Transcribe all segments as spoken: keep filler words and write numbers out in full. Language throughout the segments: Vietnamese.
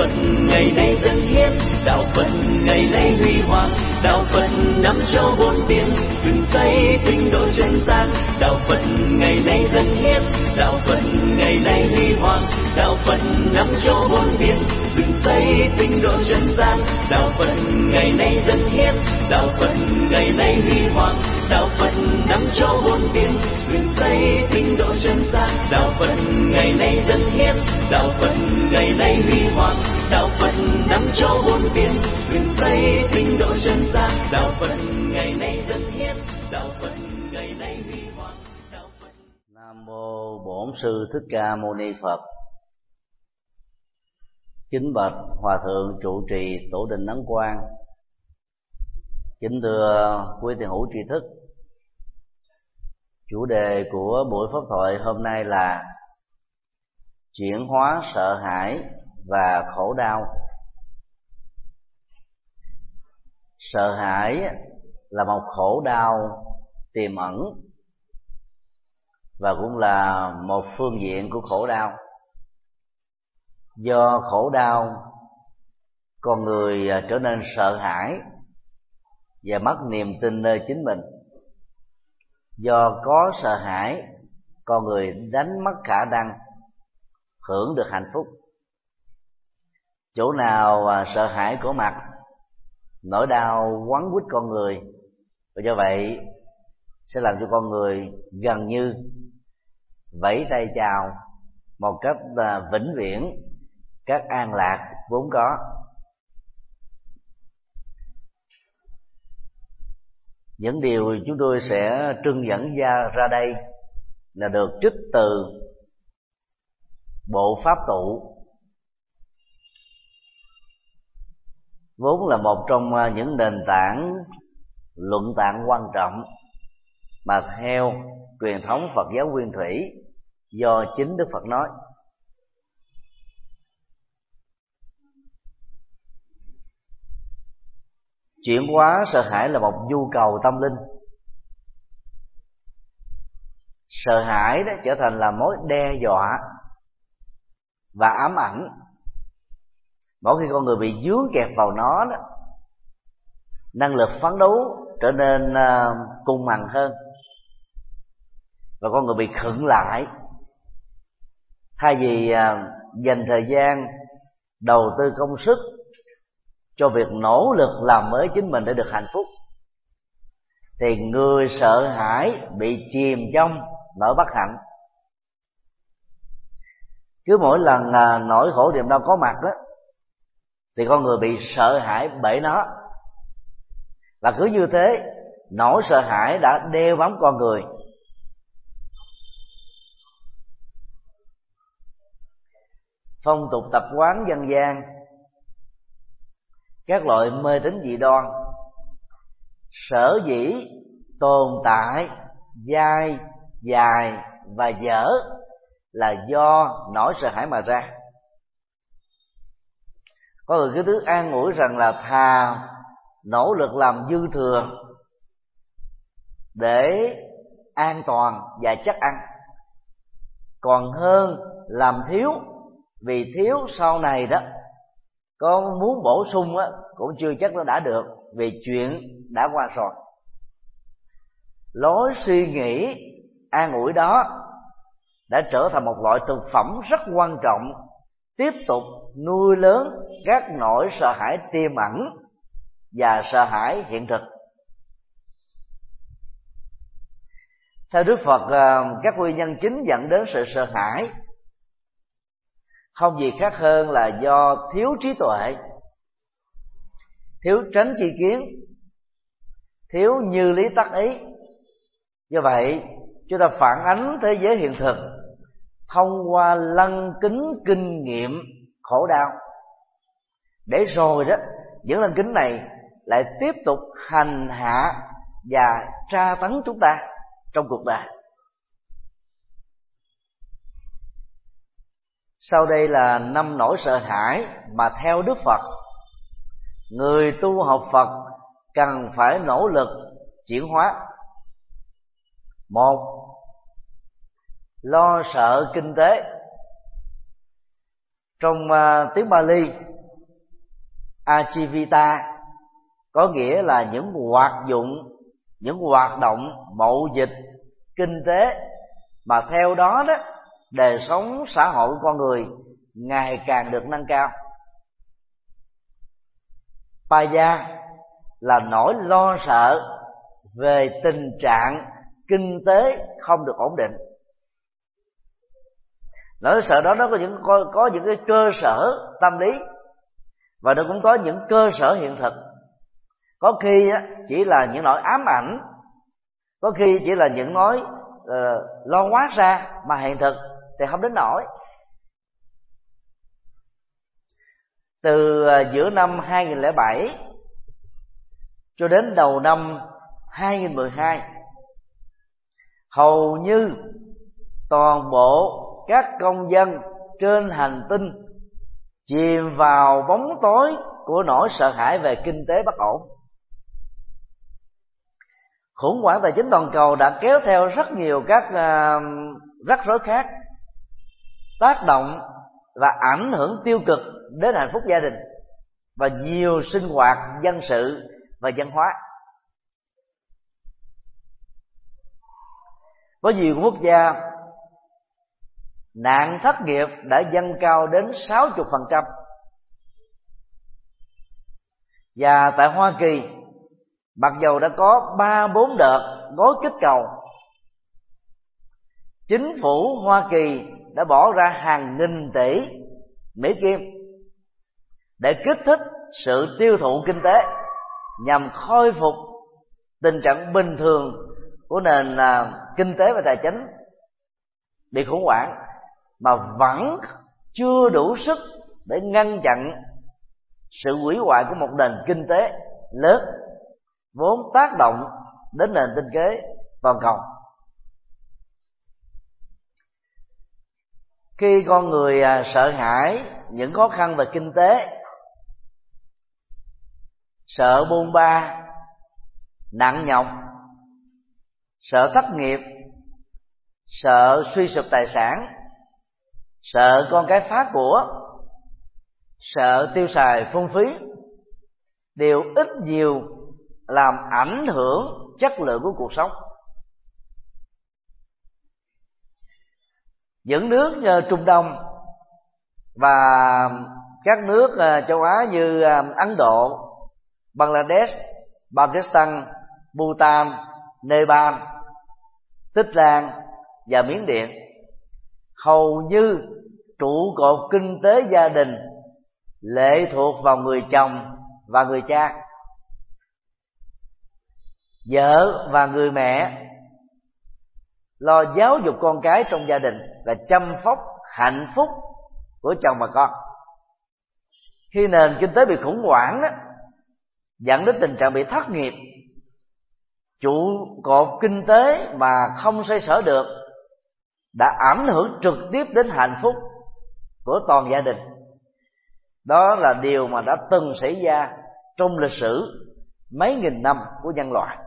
Phật ngày nay dân hiến, đạo Phật ngày nay huy hoàng, đạo Phật năm châu bốn biển, rừng cây tinh độ chân gian. Đạo Phật ngày nay dân hiến, đạo Phật ngày nay huy hoàng, đạo Phật năm châu bốn biển, rừng cây tinh độ chân gian. Đạo Phật ngày nay dân hiến, đạo Phật ngày nay huy hoàng, đạo Phật năm châu bốn biển, rừng cây tinh độ chân gian. Đạo Phật ngày nay dân hiến, đạo Phật ngày nay huy hoàng, đạo Phật năm châu bốn biển, rừng cây tinh độ chân gian. Đạo Phật ngày nay dân hiến, đạo Phật ngày nay huy hoàng, đạo Phật. Nam mô Bổn Sư Thích Ca Mâu Ni Phật. Kính bạch Hòa thượng trụ trì Tổ đình Ấn Quang. Kính thưa quý thiền hữu tri thức. Chủ đề của buổi pháp thoại hôm nay là chuyển hóa sợ hãi và khổ đau. Sợ hãi là một khổ đau tiềm ẩn và cũng là một phương diện của khổ đau. Do khổ đau, con người trở nên sợ hãi và mất niềm tin nơi chính mình. Do có sợ hãi, con người đánh mất khả năng hưởng được hạnh phúc. Chỗ nào sợ hãi có mặt, nỗi đau quấn quýt con người, và do vậy sẽ làm cho con người gần như vẫy tay chào một cách vĩnh viễn các an lạc vốn có. Những điều chúng tôi sẽ trưng dẫn ra ra đây là được trích từ bộ pháp tụ, vốn là một trong những nền tảng luận tạng quan trọng mà theo truyền thống Phật giáo Nguyên Thủy do chính Đức Phật nói. Chuyển hóa sợ hãi là một nhu cầu tâm linh. Sợ hãi đó trở thành là mối đe dọa và ám ảnh. Mỗi khi con người bị dướng kẹt vào nó đó, năng lực phấn đấu trở nên uh, cung bằng hơn, và con người bị khựng lại. Thay vì uh, dành thời gian đầu tư công sức cho việc nỗ lực làm mới chính mình để được hạnh phúc, thì người sợ hãi bị chìm trong nỗi bất hạnh. Cứ mỗi lần à, nỗi khổ niềm đau có mặt đó, thì con người bị sợ hãi bởi nó. Và cứ như thế, nỗi sợ hãi đã đeo bám con người. Phong tục tập quán dân gian, các loại mê tín dị đoan sở dĩ tồn tại dai, dài và dở là do nỗi sợ hãi mà ra. Có người cứ thứ an ủi rằng là thà nỗ lực làm dư thừa để an toàn và chắc ăn, còn hơn làm thiếu, vì thiếu sau này đó có muốn bổ sung á, cũng chưa chắc nó đã được, vì chuyện đã qua rồi. Lối suy nghĩ an ủi đó đã trở thành một loại thực phẩm rất quan trọng, tiếp tục nuôi lớn các nỗi sợ hãi tiềm ẩn và sợ hãi hiện thực. Theo Đức Phật, các nguyên nhân chính dẫn đến sự sợ hãi không gì khác hơn là do thiếu trí tuệ, thiếu tránh chi kiến, thiếu như lý tác ý. Do vậy, chúng ta phản ánh thế giới hiện thực thông qua lăng kính kinh nghiệm khổ đau, để rồi đó những lăng kính này lại tiếp tục hành hạ và tra tấn chúng ta trong cuộc đời. Sau đây là năm nỗi sợ hãi mà theo Đức Phật, người tu học Phật cần phải nỗ lực chuyển hóa. Một, lo sợ kinh tế. Trong uh, tiếng Bali, Ajivita có nghĩa là những hoạt dụng, những hoạt động mậu dịch kinh tế mà theo đó đó đời sống xã hội của con người ngày càng được nâng cao. Paya là nỗi lo sợ về tình trạng kinh tế không được ổn định. Nỗi sợ đó nó có những có, có những cái cơ sở tâm lý, và nó cũng có những cơ sở hiện thực. Có khi chỉ là những nỗi ám ảnh, có khi chỉ là những nỗi uh, lo quá ra, mà hiện thực thì không đến nổi. Từ uh, giữa năm hai nghìn lẻ bảy cho đến đầu năm hai nghìn mười hai, hầu như toàn bộ các công dân trên hành tinh chìm vào bóng tối của nỗi sợ hãi về kinh tế bất ổn. Khủng hoảng tài chính toàn cầu đã kéo theo rất nhiều các uh, rắc rối khác, tác động và ảnh hưởng tiêu cực đến hạnh phúc gia đình và nhiều sinh hoạt dân sự và văn hóa. Có nhiều quốc gia, nạn thất nghiệp đã dâng cao đến sáu mươi phần trăm. Và tại Hoa Kỳ, mặc dầu đã có ba bốn đợt gói kích cầu, chính phủ Hoa Kỳ đã bỏ ra hàng nghìn tỷ Mỹ Kim để kích thích sự tiêu thụ kinh tế nhằm khôi phục tình trạng bình thường của nền uh, kinh tế và tài chính bị khủng hoảng, mà vẫn chưa đủ sức để ngăn chặn sự hủy hoại của một nền kinh tế lớn vốn tác động đến nền kinh tế toàn cầu. Khi con người sợ hãi những khó khăn về kinh tế, sợ buôn ba, nặng nhọc, sợ thất nghiệp, sợ suy sụp tài sản, sợ con cái phá của, sợ tiêu xài phung phí, đều ít nhiều làm ảnh hưởng chất lượng của cuộc sống. Những nước uh, Trung Đông và các nước uh, châu Á như uh, Ấn Độ, Bangladesh, Pakistan, Bhutan, Nepal, Tích Lan và Miến Điện, hầu như trụ cột kinh tế gia đình lệ thuộc vào người chồng và người cha. Vợ và người mẹ lo giáo dục con cái trong gia đình và chăm sóc hạnh phúc của chồng và con. Khi nền kinh tế bị khủng hoảng đó, dẫn đến tình trạng bị thất nghiệp, trụ cột kinh tế mà không xoay sở được đã ảnh hưởng trực tiếp đến hạnh phúc của toàn gia đình. Đó là điều mà đã từng xảy ra trong lịch sử mấy nghìn năm của nhân loại.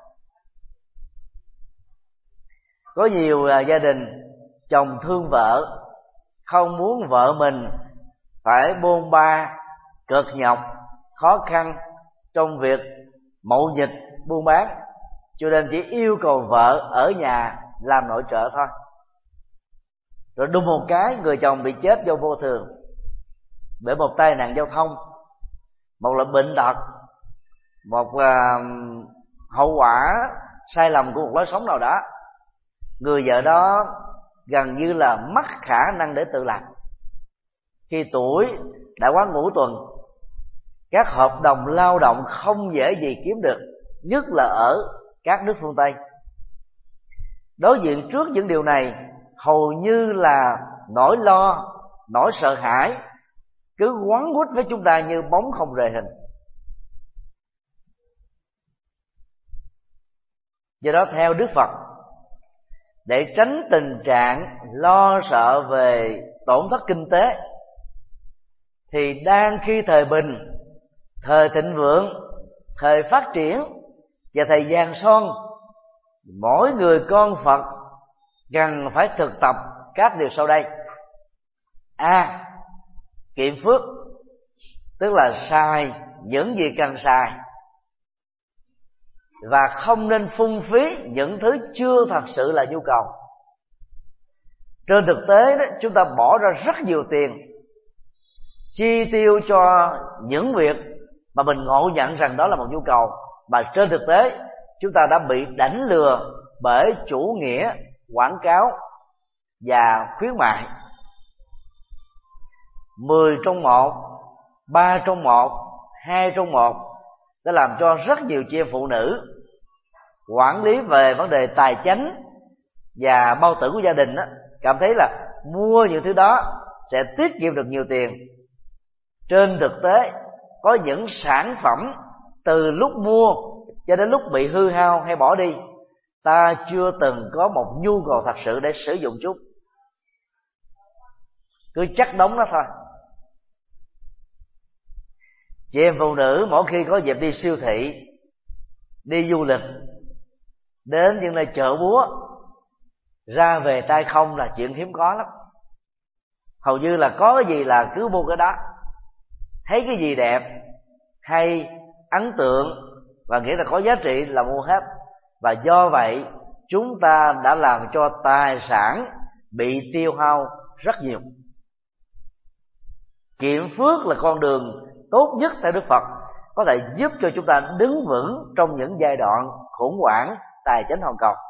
Có nhiều gia đình chồng thương vợ, không muốn vợ mình phải bôn ba, cực nhọc, khó khăn trong việc mậu dịch buôn bán, cho nên chỉ yêu cầu vợ ở nhà làm nội trợ thôi. Rồi đùng một cái người chồng bị chết do vô thường, bởi một tai nạn giao thông, một là bệnh tật, một uh, hậu quả sai lầm của một lối sống nào đó. Người vợ đó gần như là mất khả năng để tự lập. Khi tuổi đã quá ngũ tuần, các hợp đồng lao động không dễ gì kiếm được, nhất là ở các nước phương Tây. Đối diện trước những điều này, hầu như là nỗi lo, nỗi sợ hãi cứ quấn quýt với chúng ta như bóng không rời hình. Do đó theo Đức Phật, để tránh tình trạng lo sợ về tổn thất kinh tế, thì đang khi thời bình, thời thịnh vượng, thời phát triển và thời vàng son, mỗi người con Phật cần phải thực tập các điều sau đây. A. Kiệm phước tức là xài những gì cần xài, và không nên phung phí những thứ chưa thật sự là nhu cầu. Trên thực tế đó, chúng ta bỏ ra rất nhiều tiền chi tiêu cho những việc mà mình ngộ nhận rằng đó là một nhu cầu, mà trên thực tế chúng ta đã bị đánh lừa bởi chủ nghĩa quảng cáo và khuyến mại. Mười trong một, ba trong một, hai trong một đã làm cho rất nhiều chị em phụ nữ quản lý về vấn đề tài chánh và bao tử của gia đình đó, cảm thấy là mua những thứ đó sẽ tiết kiệm được nhiều tiền. Trên thực tế có những sản phẩm từ lúc mua cho đến lúc bị hư hao hay bỏ đi, ta chưa từng có một nhu cầu thật sự để sử dụng chúng, cứ chắc đóng nó thôi. Chị em phụ nữ mỗi khi có dịp đi siêu thị, đi du lịch, đến những nơi chợ búa, ra về tay không là chuyện hiếm có lắm. Hầu như là có cái gì là cứ mua cái đó, thấy cái gì đẹp hay ấn tượng và nghĩa là có giá trị là mua hết. Và do vậy chúng ta đã làm cho tài sản bị tiêu hao rất nhiều. Kiệm phước là con đường tốt nhất theo Đức Phật, có thể giúp cho chúng ta đứng vững trong những giai đoạn khủng hoảng tài chính hoàn cầu.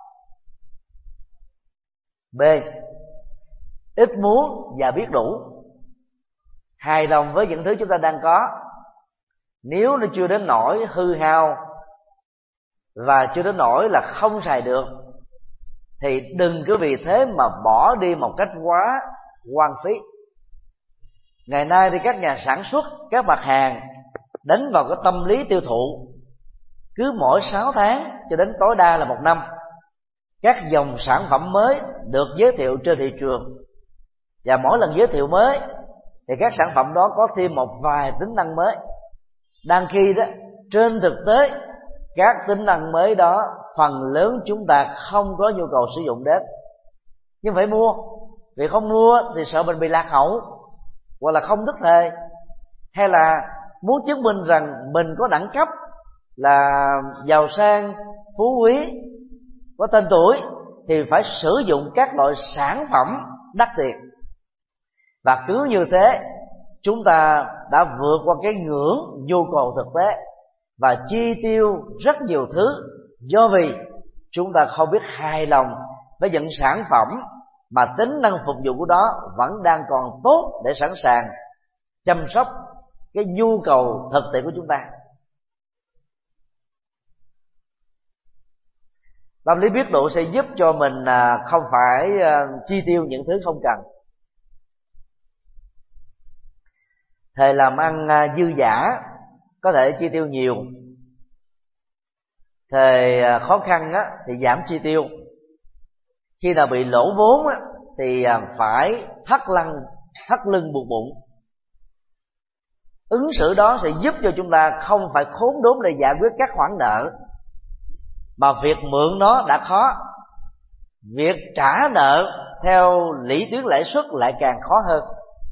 B. Ít muốn và biết đủ. Hài lòng với những thứ chúng ta đang có. Nếu nó chưa đến nỗi hư hao và chưa đến nỗi là không xài được, thì đừng cứ vì thế mà bỏ đi một cách quá hoang phí. Ngày nay thì các nhà sản xuất các mặt hàng đánh vào cái tâm lý tiêu thụ. Cứ mỗi sáu tháng cho đến tối đa là một năm, các dòng sản phẩm mới được giới thiệu trên thị trường, và mỗi lần giới thiệu mới thì các sản phẩm đó có thêm một vài tính năng mới. Đang khi đó trên thực tế các tính năng mới đó phần lớn chúng ta không có nhu cầu sử dụng đến, nhưng phải mua. Vì không mua thì sợ mình bị lạc hậu, hoặc là không tức thời, hay là muốn chứng minh rằng mình có đẳng cấp, là giàu sang, phú quý, có tên tuổi, thì phải sử dụng các loại sản phẩm đắt tiền. Và cứ như thế chúng ta đã vượt qua cái ngưỡng nhu cầu thực tế và chi tiêu rất nhiều thứ, do vì chúng ta không biết hài lòng với những sản phẩm mà tính năng phục vụ của đó vẫn đang còn tốt để sẵn sàng chăm sóc cái nhu cầu thực tiễn của chúng ta. Tâm lý biết đủ sẽ giúp cho mình không phải chi tiêu những thứ không cần. Thời làm ăn dư dả có thể chi tiêu nhiều, thời khó khăn á, thì giảm chi tiêu. Khi nào bị lỗ vốn á, thì phải thắt lưng thắt lưng buộc bụng. Ứng xử đó sẽ giúp cho chúng ta không phải khốn đốn để giải quyết các khoản nợ, mà việc mượn nó đã khó, việc trả nợ theo lý thuyết lãi suất lại càng khó hơn.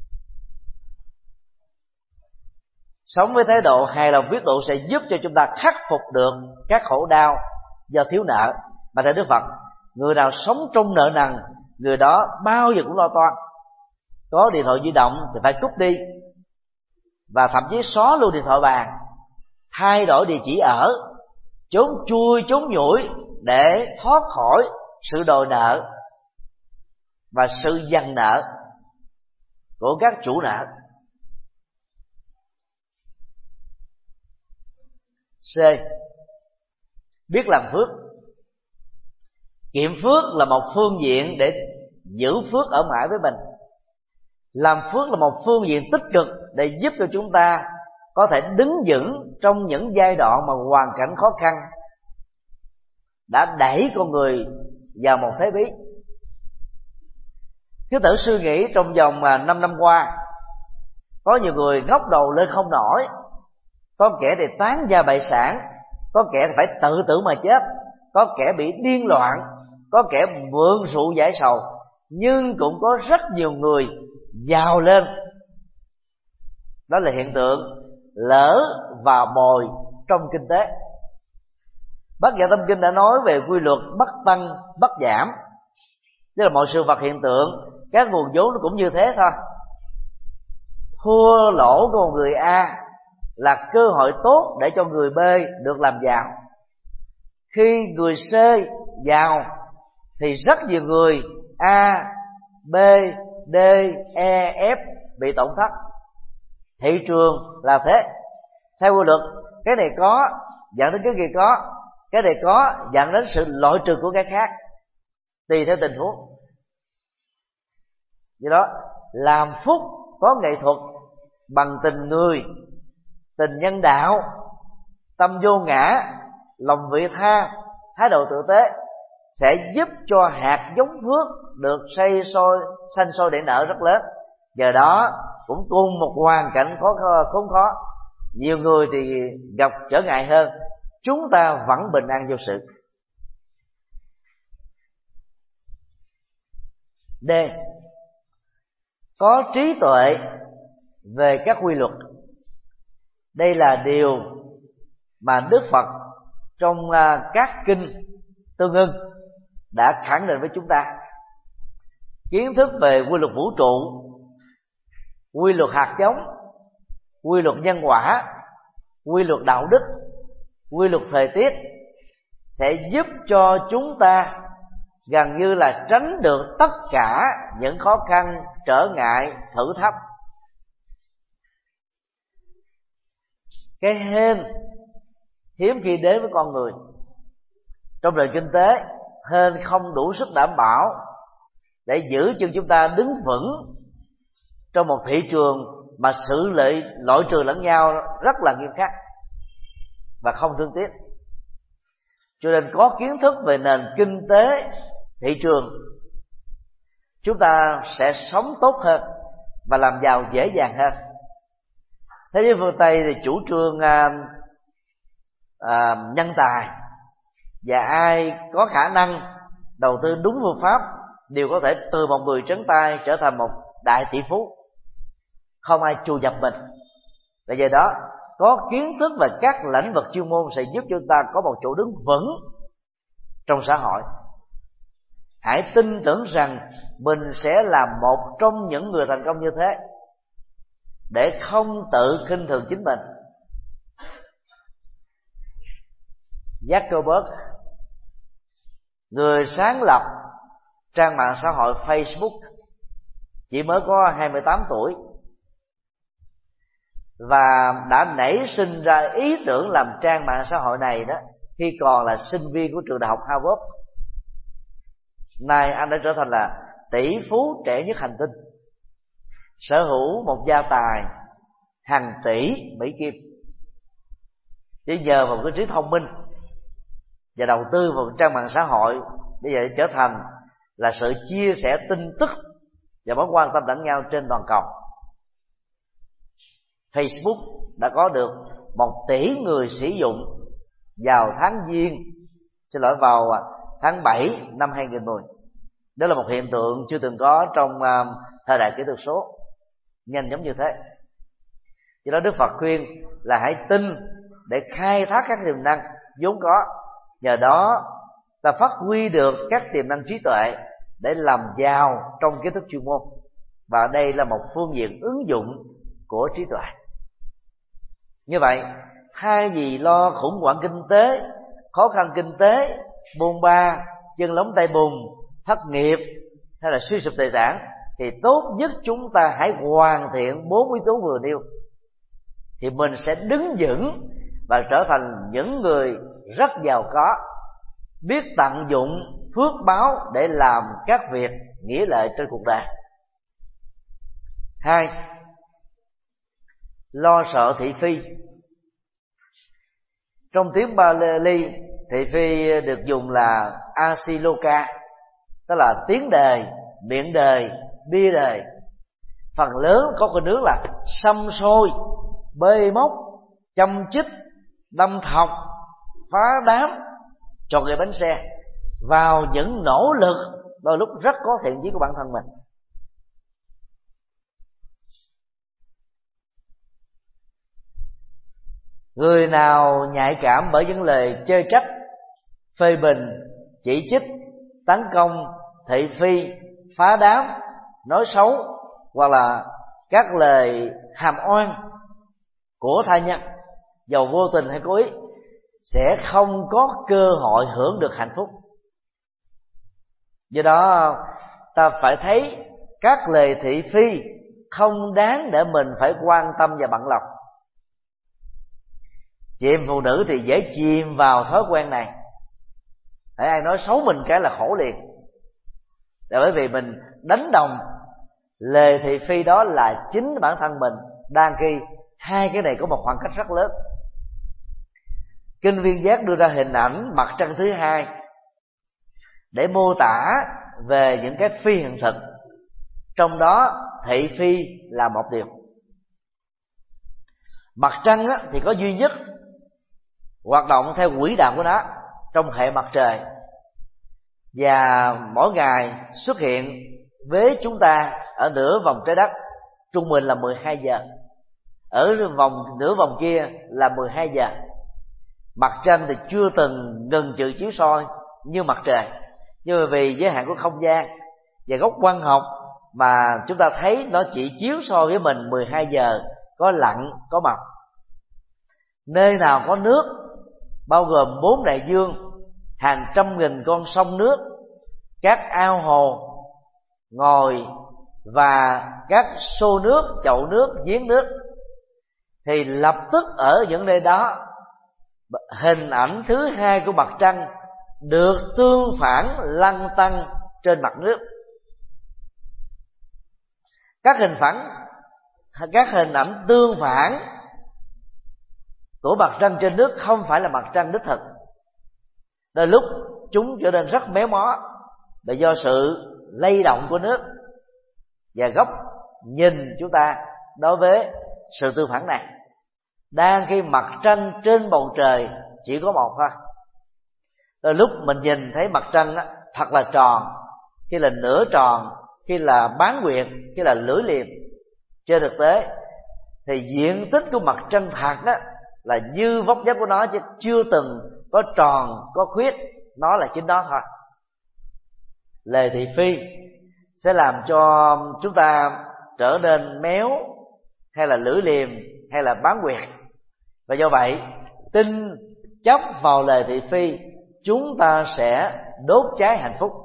Sống với thái độ hài lòng biết đủ sẽ giúp cho chúng ta khắc phục được các khổ đau do thiếu nợ. Mà theo Đức Phật, người nào sống trong nợ nần, người đó bao giờ cũng lo toan. Có điện thoại di động thì phải cúp đi, và thậm chí xóa luôn điện thoại bàn, thay đổi địa chỉ ở, trốn chui trốn nhủi để thoát khỏi sự đòi nợ và sự dằn nợ của các chủ nợ. C. Biết làm phước. Kiệm phước là một phương diện để giữ phước ở mãi với mình. Làm phước là một phương diện tích cực để giúp cho chúng ta có thể đứng vững trong những giai đoạn mà hoàn cảnh khó khăn đã đẩy con người vào một thế bí. Cứ thử suy nghĩ trong vòng năm năm qua, có nhiều người ngóc đầu lên không nổi, có kẻ thì tán gia bại sản, có kẻ thì phải tự tử mà chết, có kẻ bị điên loạn, có kẻ mượn rượu giải sầu. Nhưng cũng có rất nhiều người giàu lên Đó là hiện tượng lỡ và bồi trong kinh tế. Bát Nhã Tâm Kinh đã nói về quy luật bất tăng bất giảm, tức là mọi sự vật hiện tượng, các nguồn vốn nó cũng như thế thôi. Thua lỗ của một người A là cơ hội tốt để cho người B được làm giàu. Khi người C giàu thì rất nhiều người A, B, D, E, F bị tổn thất. Thị trường là thế. Theo quy luật, cái này có dẫn đến cái kia có, cái này có dẫn đến sự loại trừ của cái khác, tùy theo tình huống. Do đó, làm phúc có nghệ thuật bằng tình người, tình nhân đạo, tâm vô ngã, lòng vị tha, thái độ tử tế sẽ giúp cho hạt giống phước được xây sôi, sanh sôi để nở rất lớn. Giờ đó cũng cùng một hoàn cảnh khó khốn khó, nhiều người thì gặp trở ngại hơn, chúng ta vẫn bình an vô sự. D. Có trí tuệ về các quy luật. Đây là điều mà Đức Phật trong các kinh tương ưng đã khẳng định với chúng ta. Kiến thức về quy luật vũ trụ, quy luật hạt giống, quy luật nhân quả, quy luật đạo đức, quy luật thời tiết sẽ giúp cho chúng ta gần như là tránh được tất cả những khó khăn, trở ngại, thử thách. Cái hên hiếm khi đến với con người. Trong nền kinh tế, hên không đủ sức đảm bảo để giữ cho chúng ta đứng vững trong một thị trường mà xử lý loại trừ lẫn nhau rất là nghiêm khắc và không thương tiếc. Cho nên có kiến thức về nền kinh tế, thị trường, chúng ta sẽ sống tốt hơn và làm giàu dễ dàng hơn. Thế giới phương Tây thì chủ trương à, à, nhân tài, và ai có khả năng đầu tư đúng phương pháp đều có thể từ một người trắng tay trở thành một đại tỷ phú, không ai chu dập mình. Và do đó có kiến thức về các lĩnh vực chuyên môn sẽ giúp chúng ta có một chỗ đứng vững trong xã hội. Hãy tin tưởng rằng mình sẽ là một trong những người thành công như thế, để không tự khinh thường chính mình. Zuckerberg, người sáng lập trang mạng xã hội Facebook, chỉ mới có hai mươi tám tuổi và đã nảy sinh ra ý tưởng làm trang mạng xã hội này đó khi còn là sinh viên của trường đại học Harvard. Nay anh đã trở thành là tỷ phú trẻ nhất hành tinh, sở hữu một gia tài hàng tỷ Mỹ Kim. Chỉ nhờ vào cái trí thông minh và đầu tư vào trang mạng xã hội, bây giờ trở thành là sự chia sẻ tin tức và mối quan tâm lẫn nhau trên toàn cầu. Facebook đã có được một tỷ người sử dụng vào tháng Giêng, xin lỗi vào tháng bảy năm hai nghìn mười. Đó là một hiện tượng chưa từng có trong uh, thời đại kỹ thuật số nhanh giống như thế. Do đó Đức Phật khuyên là hãy tin để khai thác các tiềm năng vốn có, nhờ đó ta phát huy được các tiềm năng trí tuệ để làm giàu trong kiến thức chuyên môn. Và đây là một phương diện ứng dụng của trí tuệ. Như vậy, thay vì lo khủng hoảng kinh tế, khó khăn kinh tế, bôn ba, chân lóng tay bùn, thất nghiệp hay là suy sụp tài sản, thì tốt nhất chúng ta hãy hoàn thiện bốn yếu tố vừa nêu, thì mình sẽ đứng vững và trở thành những người rất giàu có, biết tận dụng phước báo để làm các việc nghĩa lợi trên cuộc đời. Hai, lo sợ thị phi. Trong tiếng Pali, thị phi được dùng là asiloka, tức là tiếng đời, miệng đời, bia đời. Phần lớn có khuynh hướng là xăm sôi, bê móc, châm chích, đâm thọc, phá đám, cho người bánh xe vào những nỗ lực đôi lúc rất có thiện chí của bản thân mình. Người nào nhạy cảm bởi những lời chê trách, phê bình, chỉ trích, tấn công, thị phi, phá đám, nói xấu hoặc là các lời hàm oan của tha nhân, dầu vô tình hay cố ý, sẽ không có cơ hội hưởng được hạnh phúc. Do đó ta phải thấy các lời thị phi không đáng để mình phải quan tâm và bận lòng. Chị em phụ nữ thì dễ chìm vào thói quen này. Hãy ai nói xấu mình cái là khổ liền, là bởi vì mình đánh đồng lời thị phi đó là chính bản thân mình, đang khi hai cái này có một khoảng cách rất lớn. Kinh Viên Giác đưa ra hình ảnh mặt trăng thứ hai để mô tả về những cái phi hiện thực, trong đó thị phi là một điều. Mặt trăng á, thì có duy nhất hoạt động theo quỹ đạo của nó trong hệ mặt trời, và mỗi ngày xuất hiện với chúng ta ở nửa vòng trái đất trung bình là mười hai giờ, ở vòng nửa vòng kia là mười hai giờ. Mặt trăng thì chưa từng ngừng chịu chiếu soi như mặt trời, nhưng mà vì giới hạn của không gian và góc quang học mà chúng ta thấy nó chỉ chiếu soi với mình mười hai giờ, có lặn có mọc. Nơi nào có nước, bao gồm bốn đại dương, hàng trăm nghìn con sông nước, các ao hồ, ngòi và các xô nước, chậu nước, giếng nước, thì lập tức ở những nơi đó hình ảnh thứ hai của mặt trăng được tương phản lăn tăn trên mặt nước. Các hình phản các hình ảnh tương phản của mặt trăng trên nước không phải là mặt trăng đích thực. Đôi lúc chúng trở nên rất méo mó là do sự lay động của nước và góc nhìn chúng ta đối với sự tương phản này, đang khi mặt trăng trên bầu trời chỉ có một thôi. Đôi lúc mình nhìn thấy mặt trăng á, thật là tròn, khi là nửa tròn, khi là bán nguyệt, khi là lưỡi liềm. Trên thực tế thì diện tích của mặt trăng thật á, là như vóc dáng của nó, chứ chưa từng có tròn có khuyết, nó là chính đó thôi. Lời thị phi sẽ làm cho chúng ta trở nên méo, hay là lưỡi liềm, hay là bán nguyệt. Và do vậy tin chấp vào lời thị phi, chúng ta sẽ đốt cháy hạnh phúc.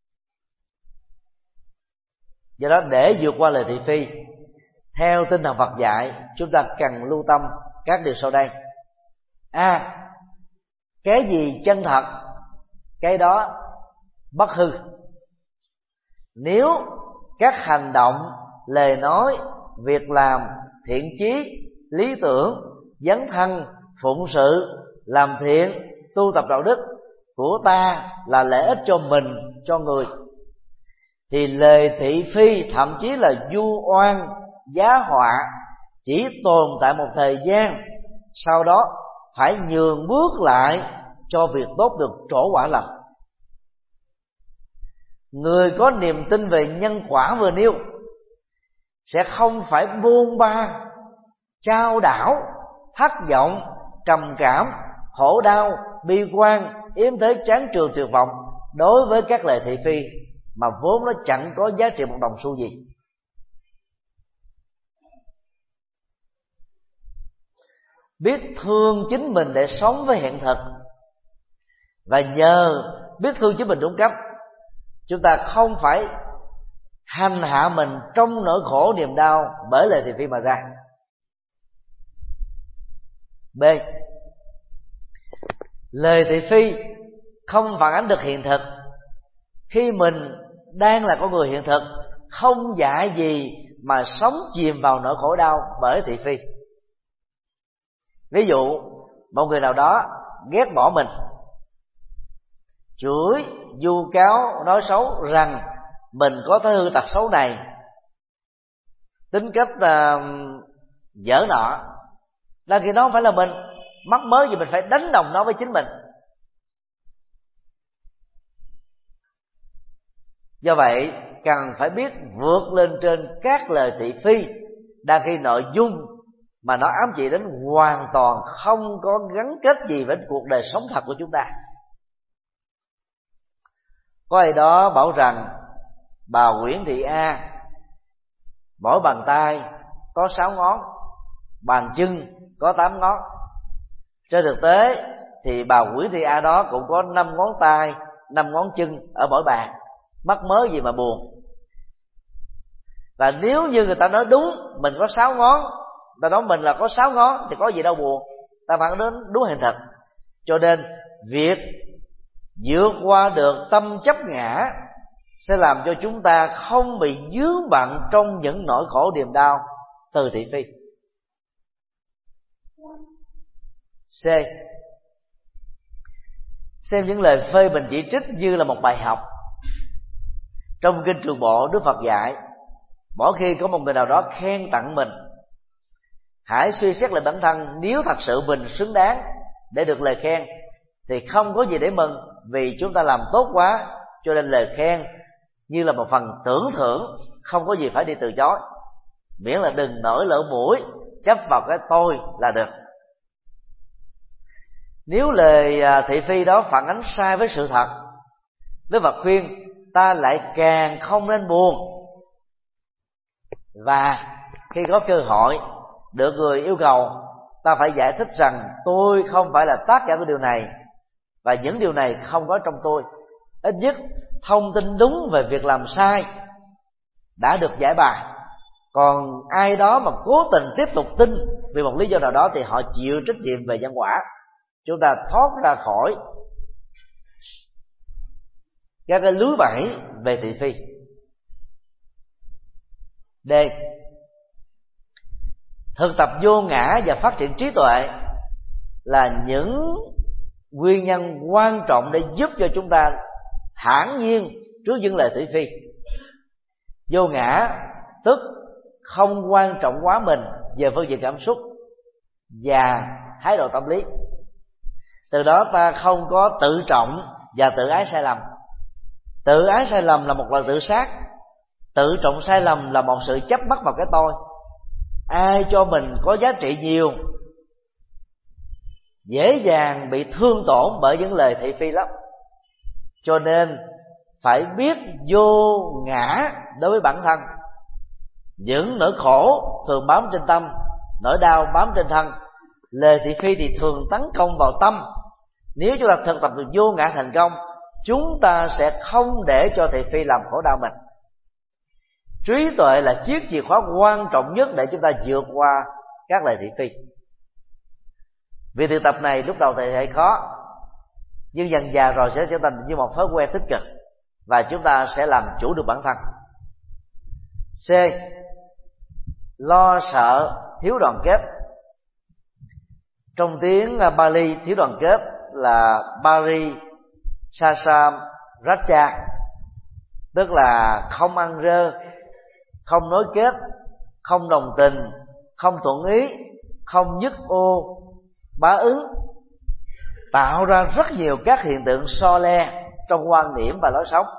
Do đó để vượt qua lời thị phi, theo tinh thần Phật dạy, chúng ta cần lưu tâm các điều sau đây. A. À, cái gì chân thật, cái đó bất hư. Nếu các hành động, lời nói, việc làm, thiện chí, lý tưởng, dấn thân, phụng sự, làm thiện, tu tập đạo đức của ta là lợi ích cho mình, cho người, thì lời thị phi, thậm chí là vu oan, giá họa, chỉ tồn tại một thời gian, sau đó phải nhường bước lại cho việc tốt được trổ quả lành. Người có niềm tin về nhân quả vừa nêu sẽ không phải buông ba, chao đảo, thất vọng, trầm cảm, khổ đau, bi quan, yếm thế, chán trường, tuyệt vọng đối với các lời thị phi mà vốn nó chẳng có giá trị một đồng xu gì. Biết thương chính mình để sống với hiện thực, và nhờ biết thương chính mình đúng cách, chúng ta không phải hành hạ mình trong nỗi khổ niềm đau bởi lời thị phi mà ra. B. Lời thị phi không phản ánh được hiện thực. Khi mình đang là con người hiện thực, không dạy gì mà sống chìm vào nỗi khổ đau bởi thị phi. Ví dụ, một người nào đó ghét bỏ mình, chửi, vu cáo, nói xấu rằng mình có thói hư tật xấu này, tính cách uh, dở nọ, là khi đó không phải là mình, mắc mới gì mình phải đánh đồng nó với chính mình. Do vậy cần phải biết vượt lên trên các lời thị phi, đang khi nội dung mà nó ám chỉ đến hoàn toàn không có gắn kết gì với cuộc đời sống thật của chúng ta. Có ai đó bảo rằng bà Nguyễn Thị A mỗi bàn tay có sáu ngón, bàn chân có tám ngón. Trên thực tế thì bà Nguyễn Thị A đó cũng có năm ngón tay, năm ngón chân ở mỗi bàn, mắc mớ gì mà buồn. Và nếu như người ta nói đúng mình có sáu ngón, người ta nói mình là có sáu ngón thì có gì đâu buồn, ta phản đến đúng hiện thực. Cho nên việc vượt qua được tâm chấp ngã sẽ làm cho chúng ta không bị vướng bận trong những nỗi khổ niềm đau từ thị phi. C. Xem những lời phê bình chỉ trích như là một bài học. Trong kinh Trường Bộ, Đức Phật dạy mỗi khi có một người nào đó khen tặng mình, hãy suy xét lại bản thân. Nếu thật sự mình xứng đáng để được lời khen thì không có gì để mừng, vì chúng ta làm tốt quá, cho nên lời khen như là một phần tưởng thưởng, không có gì phải đi từ chối, miễn là đừng nổi lỗ mũi chấp vào cái tôi là được. Nếu lời thị phi đó phản ánh sai với sự thật, Đức Phật khuyên ta lại càng không nên buồn. Và khi có cơ hội được người yêu cầu, ta phải giải thích rằng tôi không phải là tác giả của điều này, và những điều này không có trong tôi. Ít nhất thông tin đúng về việc làm sai đã được giải bài. Còn ai đó mà cố tình tiếp tục tin vì một lý do nào đó thì họ chịu trách nhiệm về nhân quả. Chúng ta thoát ra khỏi các cái lưới bẫy về thị phi. D. Thực tập vô ngã và phát triển trí tuệ là những nguyên nhân quan trọng để giúp cho chúng ta thản nhiên trước những lời thị phi. Vô ngã tức không quan trọng quá mình về phương diện cảm xúc và thái độ tâm lý. Từ đó ta không có tự trọng và tự ái sai lầm. Tự ái sai lầm là một loại tự sát, tự trọng sai lầm là một sự chấp mắc vào cái tôi. Ai cho mình có giá trị nhiều dễ dàng bị thương tổn bởi những lời thị phi lắm. Cho nên phải biết vô ngã đối với bản thân. Những nỗi khổ thường bám trên tâm, nỗi đau bám trên thân. Lời thị phi thì thường tấn công vào tâm. Nếu chúng ta thực tập được vô ngã thành công, chúng ta sẽ không để cho thị phi làm khổ đau mình. Trí tuệ là chiếc chìa khóa quan trọng nhất để chúng ta vượt qua các lời thị phi. Việc thực tập này lúc đầu thì hơi khó, nhưng dần dà rồi sẽ trở thành như một thói quen tích cực, và chúng ta sẽ làm chủ được bản thân. C. Lo sợ thiếu đoàn kết. Trong tiếng Bali, thiếu đoàn kết là Pari Sasam Racha, tức là không ăn rơ, không nối kết, không đồng tình, không thuận ý, không nhất ô, bá ứng, tạo ra rất nhiều các hiện tượng so le trong quan điểm và lối sống.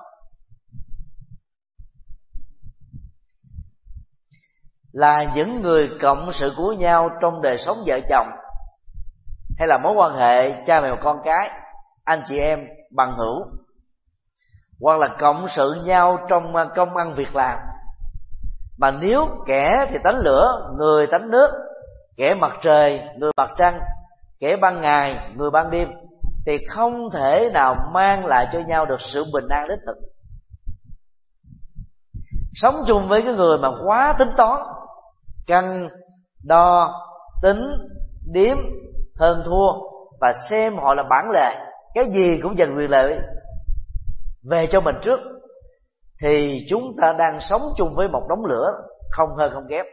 Là những người cộng sự của nhau trong đời sống vợ chồng, hay là mối quan hệ cha mẹ con cái, anh chị em, bằng hữu, hoặc là cộng sự nhau trong công ăn việc làm. Mà nếu kẻ thì tánh lửa, người tánh nước, kẻ mặt trời, người mặt trăng, kẻ ban ngày, người ban đêm, thì không thể nào mang lại cho nhau được sự bình an đích thực. Sống chung với cái người mà quá tính toán, cân, đo, tính, điếm, hơn thua, và xem họ là bản lề, cái gì cũng giành quyền lợi về cho mình trước, thì chúng ta đang sống chung với một đống lửa không hơn không kém.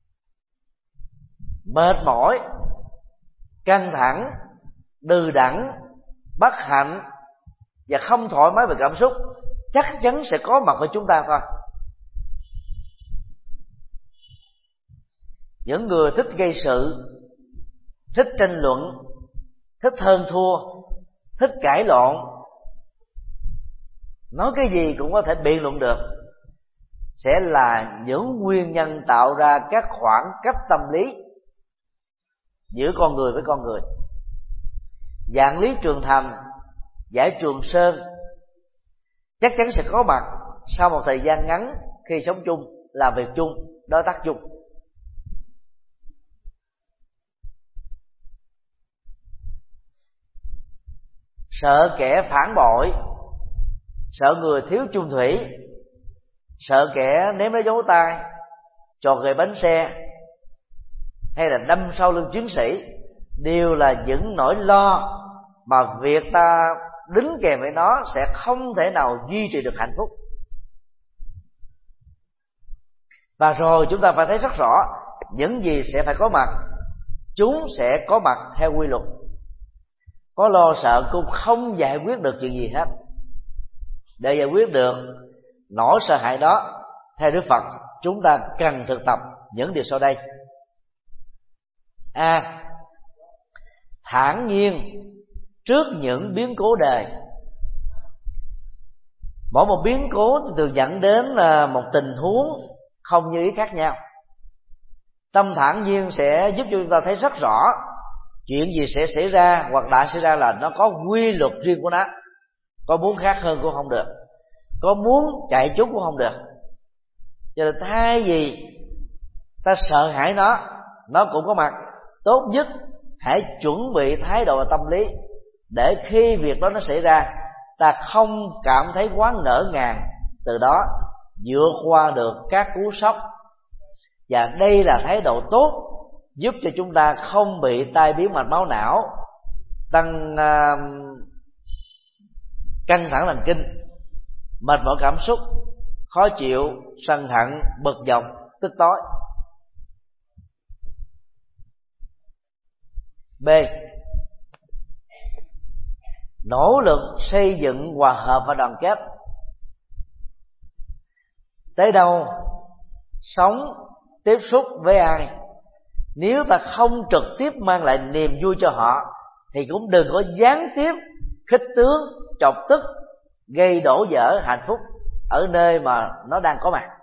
Mệt mỏi, căng thẳng, đừ đẫn, bất hạnh và không thoải mái về cảm xúc chắc chắn sẽ có mặt với chúng ta thôi. Những người thích gây sự, thích tranh luận, thích hơn thua, thích cãi lộn, nói cái gì cũng có thể biện luận được, sẽ là những nguyên nhân tạo ra các khoảng cách tâm lý giữa con người với con người. Dạng Lý Trường Thành, Giải Trường Sơn chắc chắn sẽ có mặt sau một thời gian ngắn khi sống chung, làm việc chung, đối tác chung. Sợ kẻ phản bội, sợ người thiếu chung thủy, sợ kẻ ném đá dấu tay, trò gậy bánh xe, hay là đâm sau lưng chiến sĩ, đều là những nỗi lo mà việc ta đính kèm với nó sẽ không thể nào duy trì được hạnh phúc. Và rồi chúng ta phải thấy rất rõ những gì sẽ phải có mặt, chúng sẽ có mặt theo quy luật. Có lo sợ cũng không giải quyết được chuyện gì hết. Để giải quyết được nỗi sợ hãi đó, theo Đức Phật, chúng ta cần thực tập những điều sau đây. A. Thản nhiên trước những biến cố đời. Mỗi một biến cố thường dẫn đến là một tình huống không như ý khác nhau. Tâm thản nhiên sẽ giúp cho chúng ta thấy rất rõ chuyện gì sẽ xảy ra hoặc đã xảy ra là nó có quy luật riêng của nó. Có muốn khác hơn cũng không được, có muốn chạy trốn cũng không được. Cho nên thay vì ta sợ hãi nó, nó cũng có mặt, tốt nhất hãy chuẩn bị thái độ và tâm lý để khi việc đó nó xảy ra, ta không cảm thấy quá ngỡ ngàng, từ đó vượt qua được các cú sốc. Và đây là thái độ tốt, giúp cho chúng ta không bị tai biến mạch máu não, tăng uh, căng thẳng thần kinh, mệt mỏi cảm xúc, khó chịu, sân hận, bực dọc, tức tối. B. Nỗ lực xây dựng hòa hợp và đoàn kết. Tới đâu sống tiếp xúc với ai, nếu ta không trực tiếp mang lại niềm vui cho họ, thì cũng đừng có gián tiếp khích tướng, chọc tức, gây đổ vỡ hạnh phúc ở nơi mà nó đang có mặt.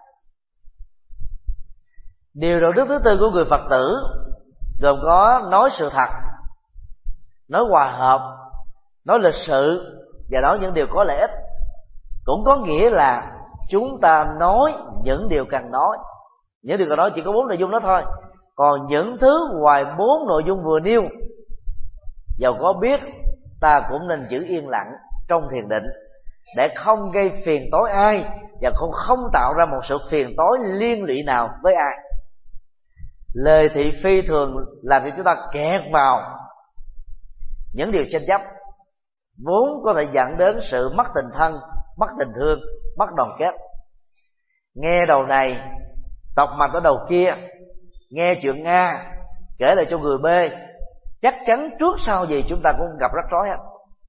Điều đạo đức thứ tư của người Phật tử gồm có nói sự thật, nói hòa hợp, nói lịch sự và nói những điều có lợi ích. Cũng có nghĩa là chúng ta nói những điều cần nói. Những điều cần nói chỉ có bốn nội dung đó thôi. Còn những thứ ngoài bốn nội dung vừa nêu, dầu có biết, ta cũng nên giữ yên lặng trong thiền định, để không gây phiền tối ai, và cũng không tạo ra một sự phiền tối liên lụy nào với ai. Lời thị phi thường làm cho chúng ta kẹt vào những điều tranh chấp, vốn có thể dẫn đến sự mất tình thân, mất tình thương, mất đoàn kết. Nghe đầu này, tọc mạch ở đầu kia, nghe chuyện A kể lại cho người B, chắc chắn trước sau gì chúng ta cũng gặp rắc rối hết.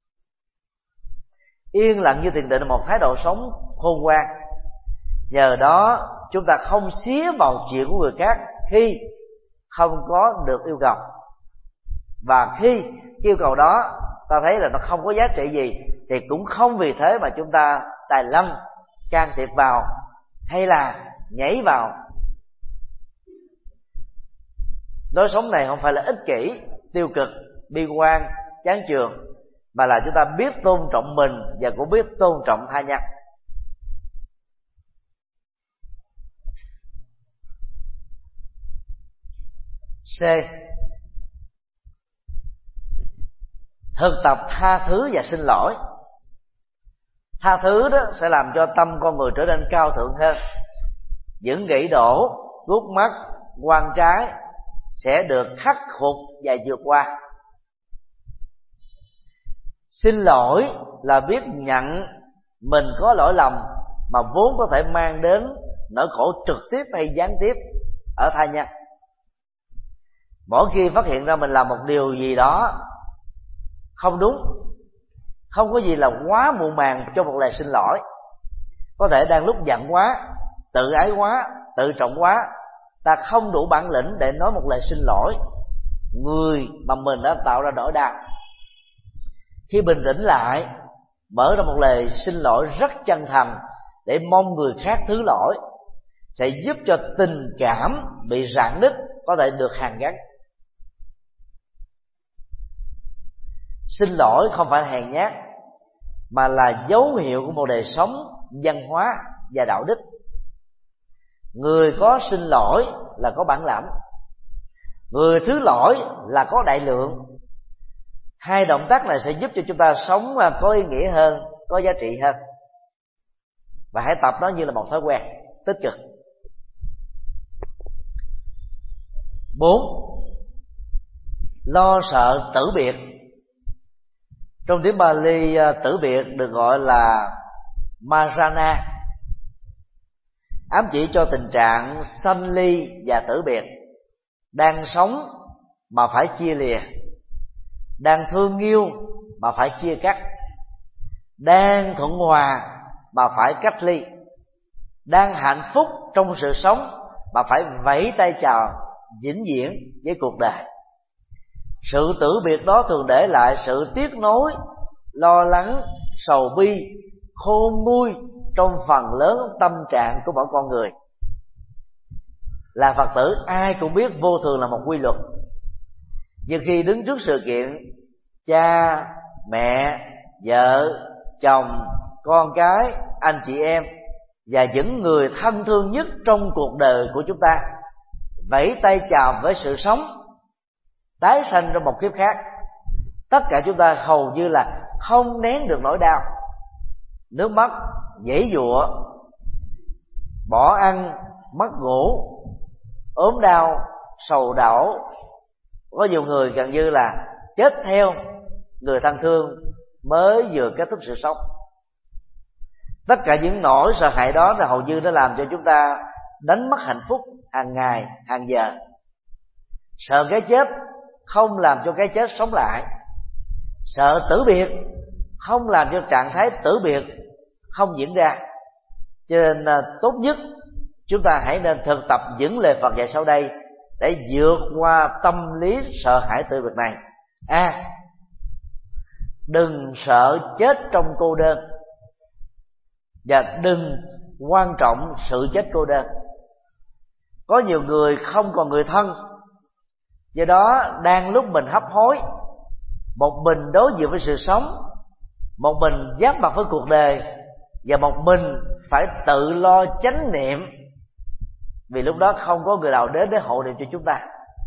Yên lặng như thiền định là một thái độ sống khôn ngoan. Nhờ đó chúng ta không xía vào chuyện của người khác khi không có được yêu cầu, và khi yêu cầu đó ta thấy là nó không có giá trị gì, thì cũng không vì thế mà chúng ta tài lanh can thiệp vào hay là nhảy vào. Lối sống này không phải là ích kỷ, tiêu cực, bi quan, chán chường, mà là chúng ta biết tôn trọng mình và cũng biết tôn trọng tha nhân. C. Thực tập tha thứ và xin lỗi. Tha thứ đó sẽ làm cho tâm con người trở nên cao thượng hơn. Những gãy đổ, gút mắt, quan trái sẽ được khắc phục và vượt qua. Xin lỗi là biết nhận mình có lỗi lầm mà vốn có thể mang đến nỗi khổ trực tiếp hay gián tiếp ở tha nhân. Mỗi khi phát hiện ra mình làm một điều gì đó không đúng, không có gì là quá muộn màng cho một lời xin lỗi. Có thể đang lúc giận quá, tự ái quá, tự trọng quá, ta không đủ bản lĩnh để nói một lời xin lỗi người mà mình đã tạo ra nỗi đau. Khi bình tĩnh lại, mở ra một lời xin lỗi rất chân thành để mong người khác thứ lỗi, sẽ giúp cho tình cảm bị rạn nứt có thể được hàn gắn. Xin lỗi không phải là hèn nhát, mà là dấu hiệu của một đời sống văn hóa và đạo đức. Người có xin lỗi là có bản lãnh, người thứ lỗi là có đại lượng. Hai động tác này sẽ giúp cho chúng ta sống có ý nghĩa hơn, có giá trị hơn. Và hãy tập nó như là một thói quen tích cực. Bốn, lo sợ tử biệt. Trong tiếng Bali, tử biệt được gọi là marana, ám chỉ cho tình trạng sanh ly và tử biệt. Đang sống mà phải chia lìa, đang thương yêu mà phải chia cắt, đang thuận hòa mà phải cách ly, đang hạnh phúc trong sự sống mà phải vẫy tay chào vĩnh viễn với cuộc đời. Sự tử biệt đó thường để lại sự tiếc nối, lo lắng, sầu bi, khôn nguôi trong phần lớn tâm trạng của mỗi con người. Là Phật tử, ai cũng biết vô thường là một quy luật. Nhưng khi đứng trước sự kiện cha, mẹ, vợ, chồng, con cái, anh chị em và những người thân thương nhất trong cuộc đời của chúng ta vẫy tay chào với sự sống, tái sanh trong một kiếp khác, tất cả chúng ta hầu như là không nén được nỗi đau, nước mắt, giãy giụa, bỏ ăn, mất ngủ, ốm đau, sầu đổ. Có nhiều người gần như là chết theo người thân thương mới vừa kết thúc sự sống. Tất cả những nỗi sợ hãi đó là hầu như nó làm cho chúng ta đánh mất hạnh phúc hàng ngày, hàng giờ. Sợ cái chết không làm cho cái chết sống lại. Sợ tử biệt không làm cho trạng thái tử biệt không diễn ra. Cho nên tốt nhất chúng ta hãy nên thực tập những lời Phật dạy sau đây để vượt qua tâm lý sợ hãi tử biệt này. A. À, đừng sợ chết trong cô đơn, và đừng quan trọng sự chết cô đơn. Có nhiều người không còn người thân, do đó đang lúc mình hấp hối, một mình đối diện với sự sống, một mình giáp mặt với cuộc đời, và một mình phải tự lo chánh niệm, vì lúc đó không có người nào đến để hộ niệm cho chúng ta.